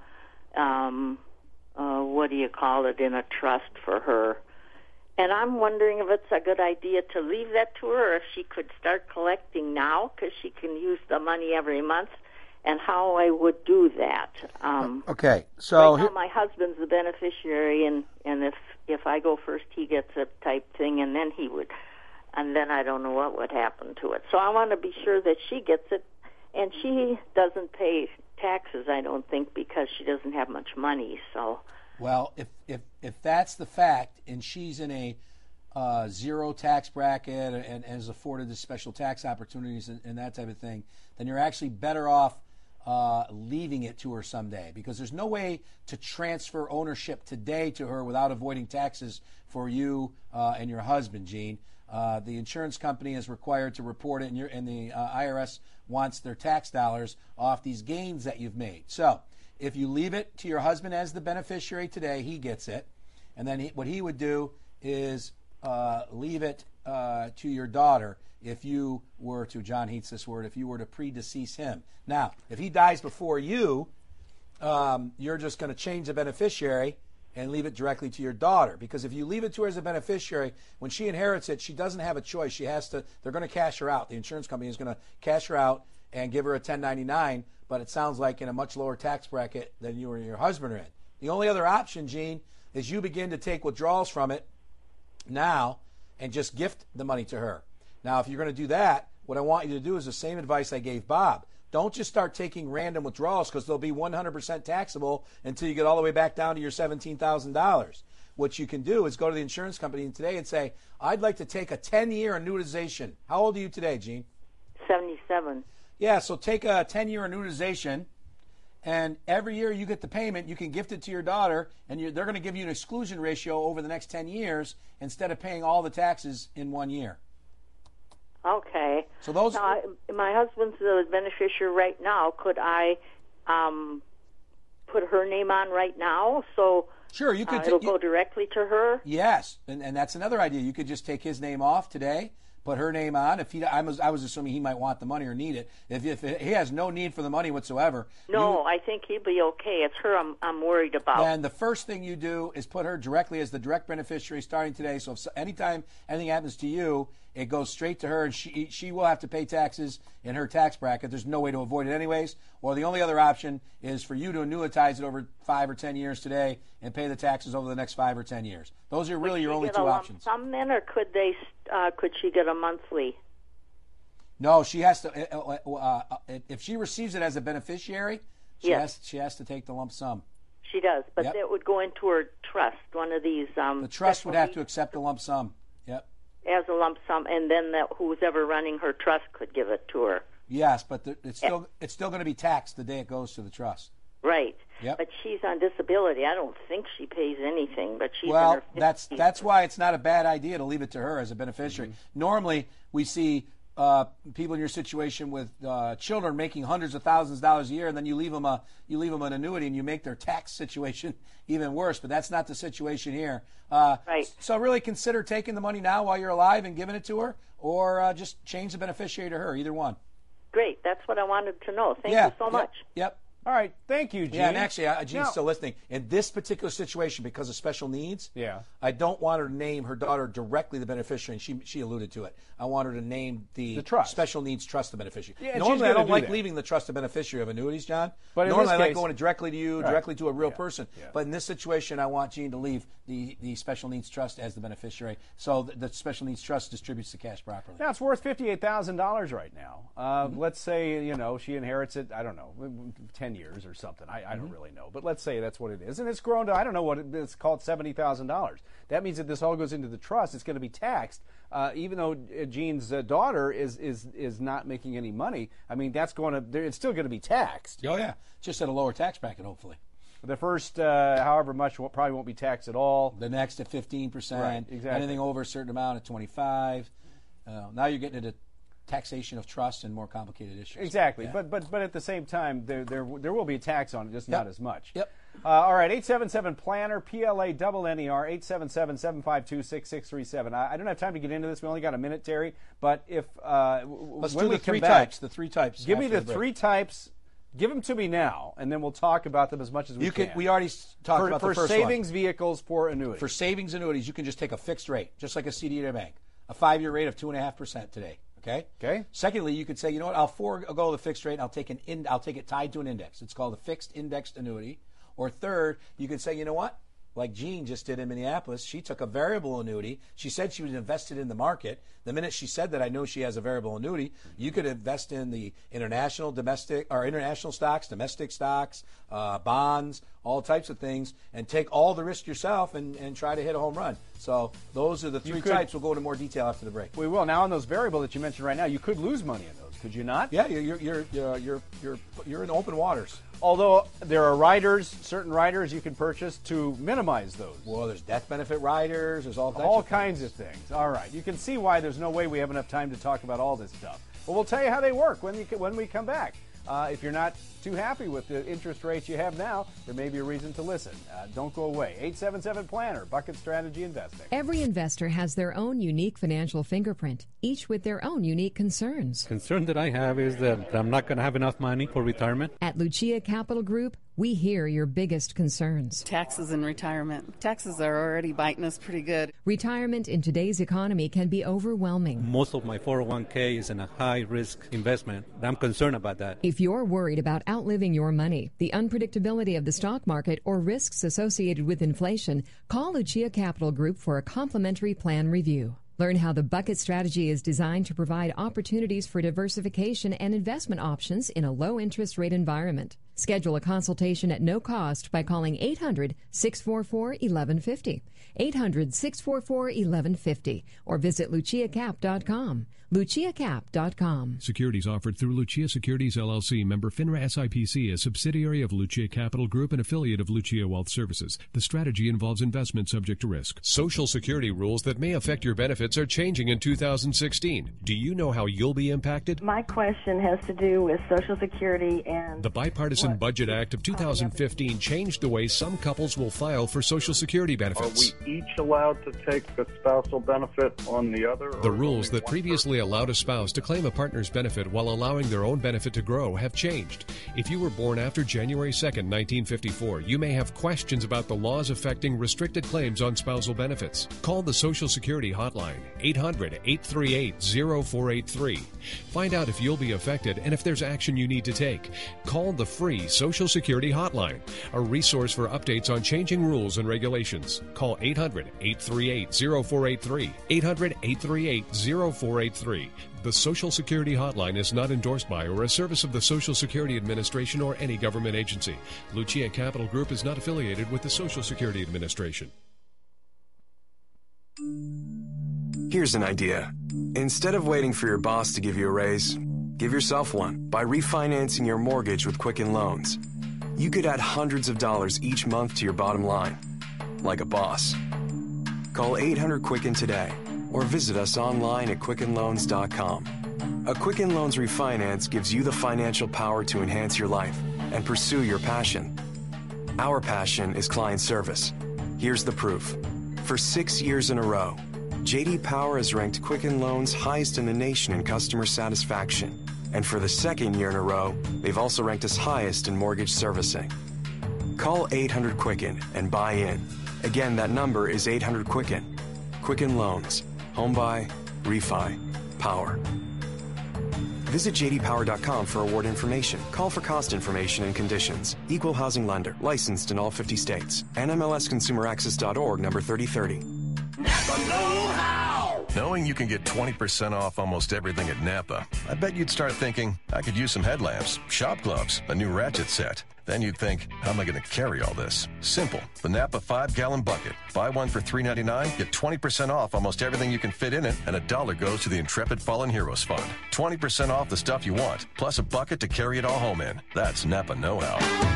um, uh, what do you call it, in a trust for her. And I'm wondering if it's a good idea to leave that to her, or if she could start collecting now, because she can use the money every month, and how I would do that. Um, okay, so right now my husband's the beneficiary, and, and if if I go first, he gets it type thing, and then he would, and then I don't know what would happen to it. So I want to be sure that she gets it, and she doesn't pay taxes, I don't think, because she doesn't have much money. So. Well, if, if if that's the fact, and she's in a uh, zero tax bracket and, and is afforded the special tax opportunities and, and that type of thing, then you're actually better off uh, leaving it to her someday, because there's no way to transfer ownership today to her without avoiding taxes for you uh, and your husband, Gene. Uh, the insurance company is required to report it, and, you're, and the uh, I R S wants their tax dollars off these gains that you've made. So if you leave it to your husband as the beneficiary today, he gets it. And then he, what he would do is uh, leave it uh, to your daughter if you were to, John hates this word, if you were to predecease him. Now, if he dies before you, um, you're just going to change the beneficiary and leave it directly to your daughter. Because if you leave it to her as a beneficiary, when she inherits it, she doesn't have a choice. She has to, they're going to cash her out. The insurance company is going to cash her out and give her a ten ninety-nine, but it sounds like in a much lower tax bracket than you and your husband are in. The only other option, Gene, is you begin to take withdrawals from it now and just gift the money to her. Now, if you're going to do that, what I want you to do is the same advice I gave Bob. Don't just start taking random withdrawals, because they'll be one hundred percent taxable until you get all the way back down to your seventeen thousand dollars. What you can do is go to the insurance company today and say, I'd like to take a ten-year annuitization. How old are you today, Gene? seventy-seven. Yeah, so take a ten-year annuitization, and every year you get the payment, you can gift it to your daughter, and you're, they're going to give you an exclusion ratio over the next ten years instead of paying all the taxes in one year. Okay. So those. Now, I, my husband's the beneficiary right now. Could I um, put her name on right now? So sure, you could. Uh, it'll you, go directly to her. Yes, and and that's another idea. You could just take his name off today, put her name on. If he, I was, I was assuming he might want the money or need it. If, if he has no need for the money whatsoever. No, you, I think he'd be okay. It's her I'm, I'm worried about. Then the first thing you do is put her directly as the direct beneficiary starting today. So if anytime anything happens to you, it goes straight to her, and she she will have to pay taxes in her tax bracket. There's no way to avoid it anyways. Or the only other option is for you to annuitize it over five or ten years today and pay the taxes over the next five or ten years. Those are really your only two options. Some then, or could they? Uh, could she get a monthly? No, she has to. Uh, uh, uh, if she receives it as a beneficiary, she yes. has she has to take the lump sum. She does, but yep. that would go into her trust. One of these. Um, the trust would have to accept a lump sum. Yep. As a lump sum, and then that who's ever running her trust could give it to her. Yes, but the, it's still it's still going to be taxed the day it goes to the trust. Right. Yep. But she's on disability. I don't think she pays anything, but she's well, in her fifties. that's that's why it's not a bad idea to leave it to her as a beneficiary. Mm-hmm. Normally, we see uh, people in your situation with uh, children making hundreds of thousands of dollars a year, and then you leave them a you leave them an annuity, and you make their tax situation even worse. But that's not the situation here. Uh, right. So really consider taking the money now while you're alive and giving it to her, or uh, just change the beneficiary to her. Either one. Great. That's what I wanted to know. Thank yeah, you so yep, much. Yep. All right, thank you, Gene. Yeah, and actually, uh, Gene's Now- still listening. In this particular situation, because of special needs, Yeah. I don't want her to name her daughter directly the beneficiary, and she she alluded to it. I want her to name the, The trust. special needs trust the beneficiary. Yeah, and she's Normally, I gonna don't do like that. leaving the trust the beneficiary of annuities, John. But in Normally, this I like case- going directly to you, Right. directly to a real Yeah. person. Yeah. But in this situation, I want Gene to leave the, the special needs trust as the beneficiary, so the, the special needs trust distributes the cash properly. Now, it's worth fifty-eight thousand dollars right now. Uh, Let's say, you know, she inherits it, I don't know, ten years or something. I, I don't Mhm. really know. But let's say that's what it is. And it's grown to, I don't know what it is, called seventy thousand dollars. That means that this all goes into the trust. It's going to be taxed. Uh, even though uh, Jean's uh, daughter is, is, is not making any money, I mean, that's going to, it's still going to be taxed. Oh, yeah. Just at a lower tax bracket, hopefully. The first, uh, however much, will, probably won't be taxed at all. The next at fifteen percent. Right, exactly. Anything over a certain amount at twenty-five. Uh, now you're getting into taxation of trust and more complicated issues. Exactly, Yeah. but but but at the same time, there there there will be a tax on it, just not Yep. as much. Yep. Uh, all right, eight seven seven planner P L A N N E R eight seven seven, seven five two, six six three seven. I, I don't have time to get into this. We only got a minute, Terry. But if uh, w- Let's when do we the come three back, types. The three types. Give me after the, break. three types. Give them to me now, and then we'll talk about them as much as we You can. can. We already s- talked for, about for the first savings one. vehicles for annuities. For savings annuities, you can just take a fixed rate, just like a C D at a bank, a five-year rate of two and a half percent today. Okay. Okay. Secondly, you could say, you know what? I'll forego the fixed rate. I'll take an in, I'll take it tied to an index. It's called a fixed indexed annuity. Or third, you could say, you know what? Like Jean just did in Minneapolis, she took a variable annuity. She said she was invested in the market. The minute she said that, I know she has a variable annuity. You could invest in the international, domestic, or international stocks, domestic stocks, uh, bonds, all types of things, and take all the risk yourself and, and try to hit a home run. So those are the You three could- types. We'll go into more detail after the break. We will. Now on those variable that you mentioned right now, you could lose money in those, could you not? Yeah, you're you're you're you're you're, you're in open waters. Although there are riders, certain riders you can purchase to minimize those. Well, there's death benefit riders. There's all types all of kinds of things. All right, you can see why there's no way we have enough time to talk about all this stuff. But we'll tell you how they work when you when we come back. Uh, if you're not too happy with the interest rates you have now, there may be a reason to listen. Uh, don't go away. eight seven seven planner, Bucket Strategy Investing. Every investor has their own unique financial fingerprint, each with their own unique concerns. Concern that I have is that I'm not going to have enough money for retirement. At Lucia Capital Group, we hear your biggest concerns. Taxes and retirement. Taxes are already biting us pretty good. Retirement in today's economy can be overwhelming. Most of my four oh one k is in a high-risk investment. I'm concerned about that. If you're worried about outliving your money, the unpredictability of the stock market, or risks associated with inflation, call Lucia Capital Group for a complimentary plan review. Learn how the Bucket strategy is designed to provide opportunities for diversification and investment options in a low-interest rate environment. Schedule a consultation at no cost by calling eight hundred, six four four, eleven fifty, eight hundred, six four four, eleven fifty, or visit lucia cap dot com. lucia cap dot com. Securities offered through Lucia Securities L L C, member FINRA S I P C, a subsidiary of Lucia Capital Group and affiliate of Lucia Wealth Services. The strategy involves investment subject to risk. Social Security rules that may affect your benefits are changing in two thousand sixteen. Do you know how you'll be impacted? My question has to do with Social Security and The Bipartisan Budget Act of two thousand fifteen changed the way some couples will file for Social Security benefits. Are we each allowed to take a spousal benefit on the other? The rules that previously allowed a spouse to claim a partner's benefit while allowing their own benefit to grow have changed. If you were born after January second, nineteen fifty-four, you may have questions about the laws affecting restricted claims on spousal benefits. Call the Social Security hotline, eight hundred, eight three eight, zero four eight three. Find out if you'll be affected and if there's action you need to take. Call the free Social Security hotline, a resource for updates on changing rules and regulations. Call eight hundred, eight three eight, zero four eight three, eight hundred, eight three eight, zero four eight three. The Social Security hotline is not endorsed by or a service of the Social Security Administration or any government agency. Lucia Capital Group is not affiliated with the Social Security Administration. Here's an idea. Instead of waiting for your boss to give you a raise, give yourself one by refinancing your mortgage with Quicken Loans. You could add hundreds of dollars each month to your bottom line, like a boss. Call eight hundred Quicken today or visit us online at quicken loans dot com. A Quicken Loans refinance gives you the financial power to enhance your life and pursue your passion. Our passion is client service. Here's the proof. For six years in a row, J D Power has ranked Quicken Loans highest in the nation in customer satisfaction. And for the second year in a row, they've also ranked us highest in mortgage servicing. Call eight hundred Quicken and buy in. Again, that number is eight hundred Quicken. Quicken Loans. Home buy, refi, power. Visit j d power dot com for award information. Call for cost information and conditions. Equal housing lender. Licensed in all fifty states. N M L S consumer access dot org number thirty thirty. Napa know-how! Knowing you can get twenty percent off almost everything at Napa, I bet you'd start thinking, I could use some headlamps, shop gloves, a new ratchet set. Then you'd think, how am I going to carry all this? Simple. The Napa five-gallon bucket. Buy one for three ninety-nine, get twenty percent off almost everything you can fit in it, and a dollar goes to the Intrepid Fallen Heroes Fund. twenty percent off the stuff you want, plus a bucket to carry it all home in. That's Napa know-how.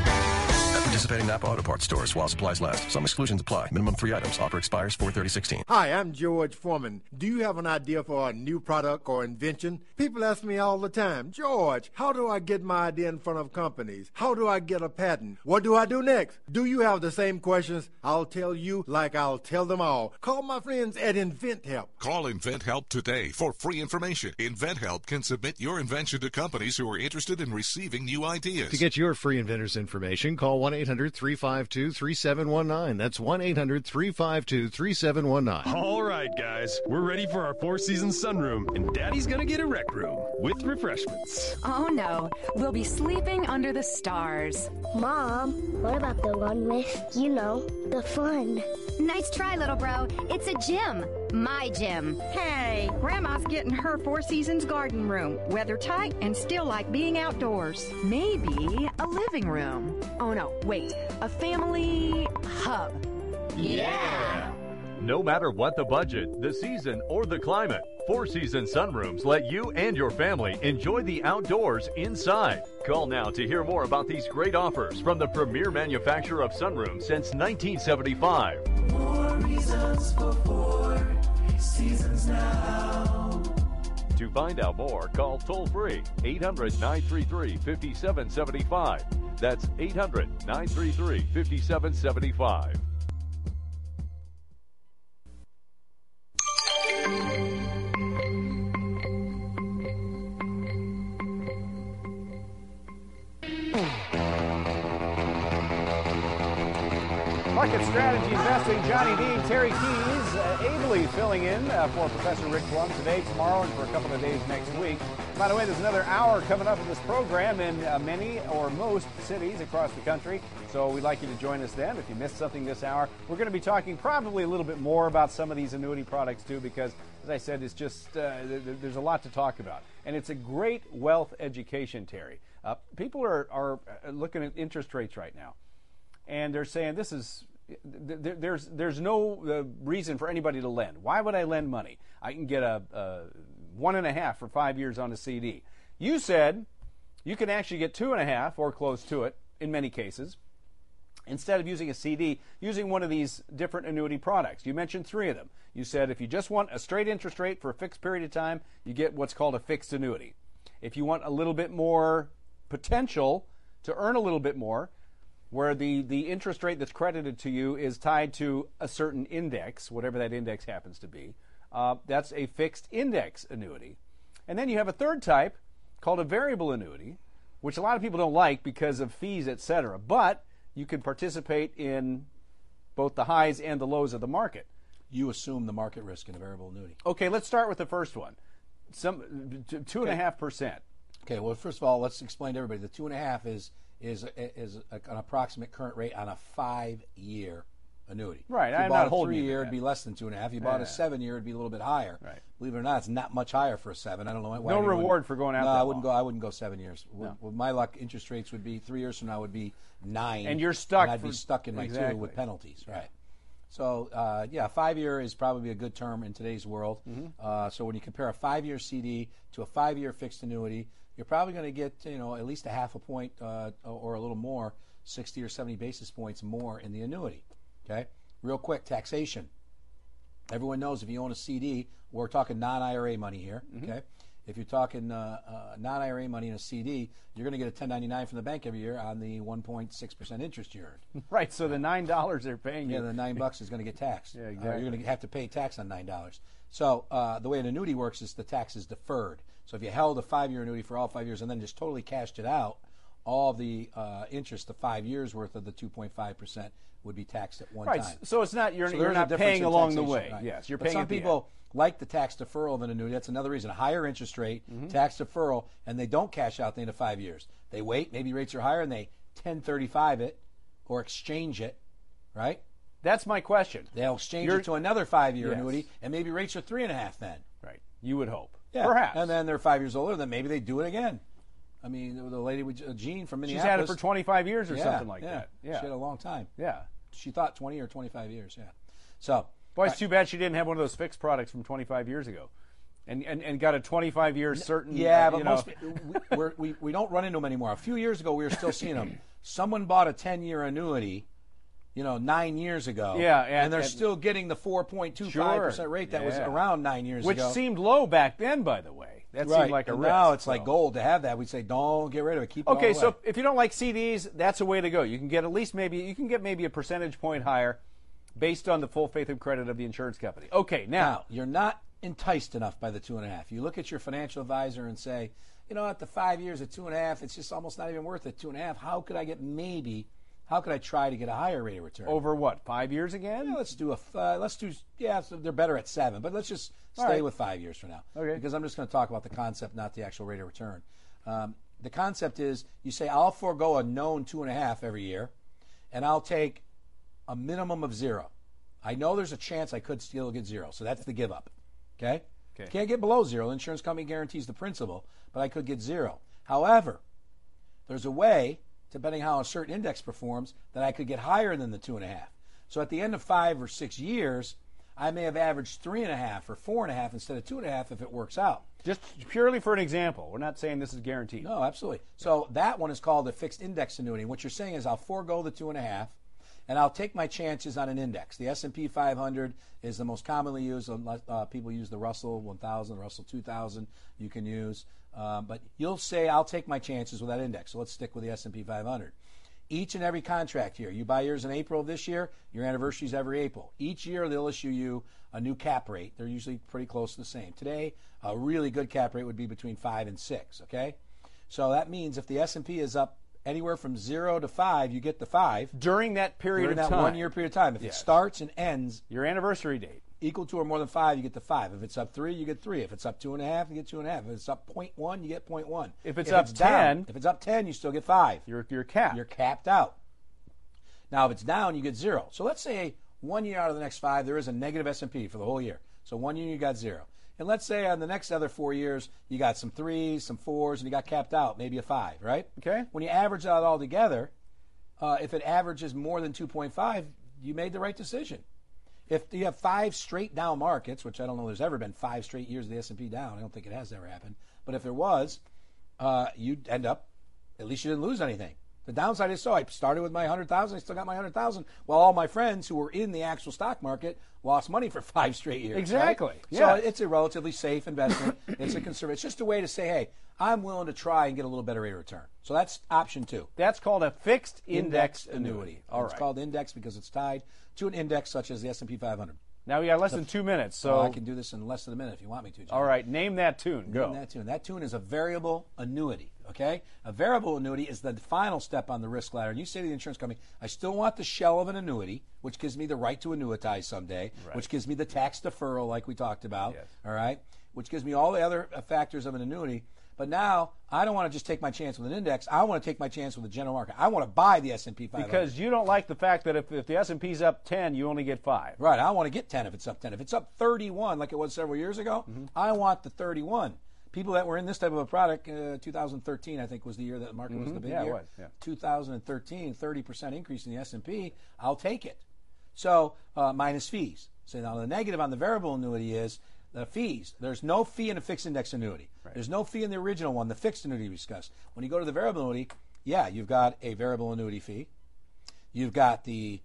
At participating Napa Auto Parts stores while supplies last. Some exclusions apply. Minimum three items. Offer expires four thirty sixteen. Hi, I'm George Foreman. Do you have an idea for a new product or invention? People ask me all the time, George, how do I get my idea in front of companies? How do I get a patent? What do I do next? Do you have the same questions? I'll tell you like I'll tell them all. Call my friends at InventHelp. Call InventHelp today for free information. InventHelp can submit your invention to companies who are interested in receiving new ideas. To get your free inventor's information, call one eight hundred three five two three seven one nine. That's one eight hundred three five two three seven one nine. All right, guys. We're ready for our Four Seasons sunroom, and Daddy's going to get a rec room with refreshments. Oh, no. We'll be sleeping under the stars. Mom, what about the one with, you know, the fun? Nice try, little bro. It's a gym. My gym. Hey, Grandma's getting her Four Seasons garden room. Weather tight and still like being outdoors. Maybe a living room. Oh, no. Wait. A family hub. Yeah! No matter what the budget, the season, or the climate, Four Seasons Sunrooms let you and your family enjoy the outdoors inside. Call now to hear more about these great offers from the premier manufacturer of sunrooms since nineteen seventy-five. More reasons for Four Seasons now. To find out more, call toll-free eight hundred nine three three five seven seven five. That's eight hundred nine three three five seven seven five. Market Strategy Investing, Johnny Dean, Terry Keys, uh, ably filling in uh, for Professor Rick Plum today, tomorrow, and for a couple of days next week. By the way, there's another hour coming up in this program in uh, many or most cities across the country, so we'd like you to join us then. If you missed something this hour, we're going to be talking probably a little bit more about some of these annuity products too, because, as I said, it's just, uh, th- there's a lot to talk about. And it's a great wealth education, Terry. Uh, people are, are looking at interest rates right now, and they're saying this is, th- there's there's no uh, reason for anybody to lend. Why would I lend money? I can get a, a one and a half for five years on a C D. You said you can actually get two and a half or close to it in many cases, instead of using a C D, using one of these different annuity products. You mentioned three of them. You said if you just want a straight interest rate for a fixed period of time, you get what's called a fixed annuity. If you want a little bit more potential to earn a little bit more, where the, the interest rate that's credited to you is tied to a certain index, whatever that index happens to be, uh, that's a fixed index annuity. And then you have a third type called a variable annuity, which a lot of people don't like because of fees, et cetera. But you can participate in both the highs and the lows of the market. You assume the market risk in a variable annuity. Okay, let's start with the first one. Some two and a half percent. Okay, well, first of all, let's explain to everybody. The two and a half is is is an approximate current rate on a five-year annuity. Right. If you I'm bought not a holding three-year, you it'd be less than two and a half. If you bought yeah. a seven-year, it'd be a little bit higher. Right. Believe it or not, it's not much higher for a seven. I don't know why. No anyone, reward for going out No, that I wouldn't long. go. I wouldn't go seven years. No. With, with my luck, interest rates would be three years from now would be nine. And you're stuck. And I'd for, be stuck in my exactly. two with penalties. Right. So, uh, yeah, five-year is probably a good term in today's world. Mm-hmm. Uh, so when you compare a five-year C D to a five-year fixed annuity, you're probably going to get, you know, at least a half a point uh, or a little more, sixty or seventy basis points more in the annuity. Okay? Real quick, taxation. Everyone knows if you own a C D, we're talking non-I R A money here. Mm-hmm. Okay? If you're talking uh, uh, non-I R A money in a C D, you're going to get a ten ninety-nine from the bank every year on the one point six percent interest you earned. Right, so the nine dollars they're paying Yeah, you. the nine bucks is going to get taxed. Yeah, Uh, exactly. you're going to have to pay tax on nine dollars. So uh, the way an annuity works is the tax is deferred. So if you held a five-year annuity for all five years and then just totally cashed it out, all the uh, interest, the five years worth of the two point five percent would be taxed at one right. time. So it's not you're, so you're not paying along the way. Right. Yes, you're but paying. Some at the people end. like the tax deferral of an annuity. That's another reason. A higher interest rate, mm-hmm. tax deferral, and they don't cash out at the end of five years. They wait. Maybe rates are higher, and they ten thirty-five it or exchange it. Right. That's my question. They'll exchange you're, it to another five-year yes. annuity, and maybe rates are three and a half then. Right. You would hope. Yeah. Perhaps. And then they're five years older. Then maybe they do it again. I mean, the lady with uh, Jean from Minneapolis. She's had it for twenty-five years or yeah, something like yeah. that. Yeah. She had a long time. Yeah. She thought twenty or twenty-five years. Yeah. So. Boy, it's too bad she didn't have one of those fixed products from twenty-five years ago, and and, and got a twenty-five year certain. Yeah, uh, but you most know. we, we're, we we don't run into them anymore. A few years ago, we were still seeing them. Someone bought a ten-year annuity, you know, nine years ago. Yeah, and, and they're and still getting the four point two five percent sure. rate that yeah. was around nine years Which ago, which seemed low back then, by the way. That right. seemed like a and risk. Now it's so. like gold to have that. We say don't get rid of it. Keep it okay. all So away. if you don't like C Ds, that's a way to go. You can get at least maybe you can get maybe a percentage point higher, based on the full faith and credit of the insurance company. Okay, now, now you're not enticed enough by the two and a half. You look at your financial advisor and say, you know, at the five years at two and a half, it's just almost not even worth it. Two and a half. How could I get maybe? How could I try to get a higher rate of return? Over what? Five years again? Yeah, let's do a. Uh, let's do. Yeah, so they're better at seven, but let's just stay right. with five years for now. Okay. Because I'm just going to talk about the concept, not the actual rate of return. Um, the concept is you say I'll forego a known two and a half every year, and I'll take a minimum of zero. I know there's a chance I could still get zero, so that's the give up. Okay? Okay. Can't get below zero. The insurance company guarantees the principal, but I could get zero. However, there's a way, depending how a certain index performs, that I could get higher than the two and a half. So at the end of five or six years, I may have averaged three and a half or four and a half instead of two and a half if it works out. Just purely for an example. We're not saying this is guaranteed. No, absolutely. So that one is called a fixed index annuity. What you're saying is I'll forego the two and a half, and I'll take my chances on an index. The S and P five hundred is the most commonly used. Uh, people use the Russell one thousand, the Russell two thousand you can use. Um, but you'll say, I'll take my chances with that index. So let's stick with the S and P five hundred. Each and every contract here, you buy yours in April of this year, your anniversary is every April. Each year they'll issue you a new cap rate. They're usually pretty close to the same. Today, a really good cap rate would be between five and six, okay? So that means if the S and P is up anywhere from zero to five, you get the five. During that period during of that time. one year period of time. If yes. it starts and ends. Your anniversary date. Equal to or more than five, you get the five. If it's up three, you get three. If it's up two and a half, you get two and a half. If it's up point one, you get point one. If it's if up it's ten. Down, if it's up ten, you still get five. You're, you're capped. You're capped out. Now, if it's down, you get zero. So let's say one year out of the next five, there is a negative S and P for the whole year. So one year you got zero. And let's say on the next other four years, you got some threes, some fours, and you got capped out, maybe a five, right? Okay. When you average that all together, uh, if it averages more than two point five, you made the right decision. If you have five straight down markets, which I don't know there's ever been five straight years of the S and P down. I don't think it has ever happened. But if there was, uh, you'd end up, at least you didn't lose anything. The downside is so I started with my one hundred thousand, I still got my one hundred thousand, while all my friends who were in the actual stock market lost money for five straight years. Exactly. Right? Yeah. So it's a relatively safe investment. It's a conservative. It's just a way to say, hey, I'm willing to try and get a little better rate of return. So that's option two. That's called a fixed index, Index annuity. annuity. All It's right. called index because it's tied to an index such as the S and P five hundred. Now we got less The- than two minutes, so Oh, I can do this in less than a minute if you want me to, John. all right. Name that tune. Go. Name that tune. That tune is a variable annuity. Okay, a variable annuity is the final step on the risk ladder. And you say to the insurance company, "I still want the shell of an annuity, which gives me the right to annuitize someday, Right. which gives me the tax deferral, like we talked about. Yes. All right, which gives me all the other uh, factors of an annuity." But now I don't want to just take my chance with an index. I want to take my chance with the general market. I want to buy the S and P five hundred. Because you don't like the fact that if, if the S and P's up ten, you only get five. Right, I want to get ten if it's up ten. If it's up thirty-one, like it was several years ago, Mm-hmm. I want the thirty-one. People that were in this type of a product, uh, two thousand thirteen, I think, was the year that the market was Mhm. the big Yeah, it year. was, yeah. two thousand thirteen, thirty percent increase in the S and P, I'll take it. So, uh, minus fees. So now the negative on the variable annuity is the fees. There's no fee in a fixed index annuity. Right. There's no fee in the original one, the fixed annuity we discussed. When you go to the variable annuity, yeah, you've got a variable annuity fee. You've got the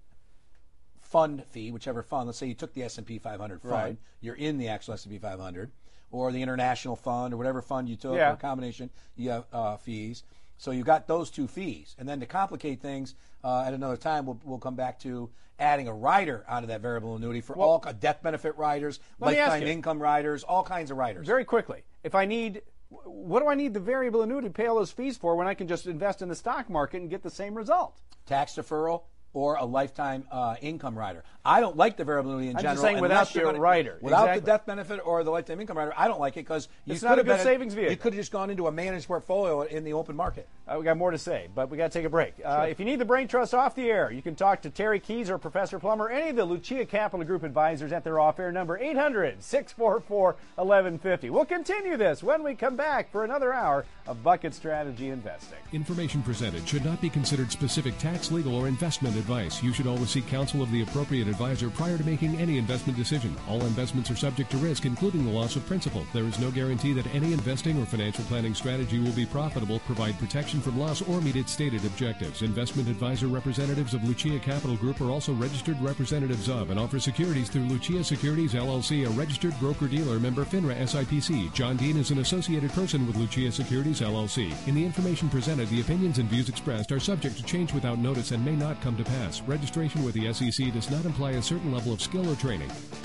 fund fee, whichever fund. Let's say you took the S and P five hundred fund. Right. You're in the actual S and P five hundred. Or the international fund or whatever fund you took, Yeah. or a combination, you have uh, fees. So you got those two fees. And then to complicate things, uh, at another time, we'll, we'll come back to adding a rider onto that variable annuity for Well, all death benefit riders, let me ask lifetime you. income riders, all kinds of riders. Very quickly, if I need what do I need the variable annuity to pay all those fees for when I can just invest in the stock market and get the same result? Tax deferral or a lifetime uh, income rider. I don't like the variable annuity in I'm general. just saying without the gonna, rider. Without exactly. the death benefit or the lifetime income rider, I don't like it because you it's could not a have good been savings vehicle. You could have just gone into a managed portfolio in the open market. Uh, we got more to say, but we got to take a break. Uh, Sure. If you need the Brain Trust off the air, you can talk to Terry Keys or Professor Plummer, any of the Lucia Capital Group advisors at their off-air number, eight hundred, six four four, eleven fifty. We'll continue this when we come back for another hour of Bucket Strategy Investing. Information presented should not be considered specific tax, legal, or investment advice. You should always seek counsel of the appropriate advisor prior to making any investment decision. All investments are subject to risk, including the loss of principal. There is no guarantee that any investing or financial planning strategy will be profitable, provide protection from loss, or meet its stated objectives. Investment advisor representatives of Lucia Capital Group are also registered representatives of and offer securities through Lucia Securities, L L C, a registered broker-dealer, member FINRA S I P C. John Dean is an associated person with Lucia Securities, L L C. In the information presented, the opinions and views expressed are subject to change without notice and may not come to pass. Registration with the S E C does not imply a certain level of skill or training.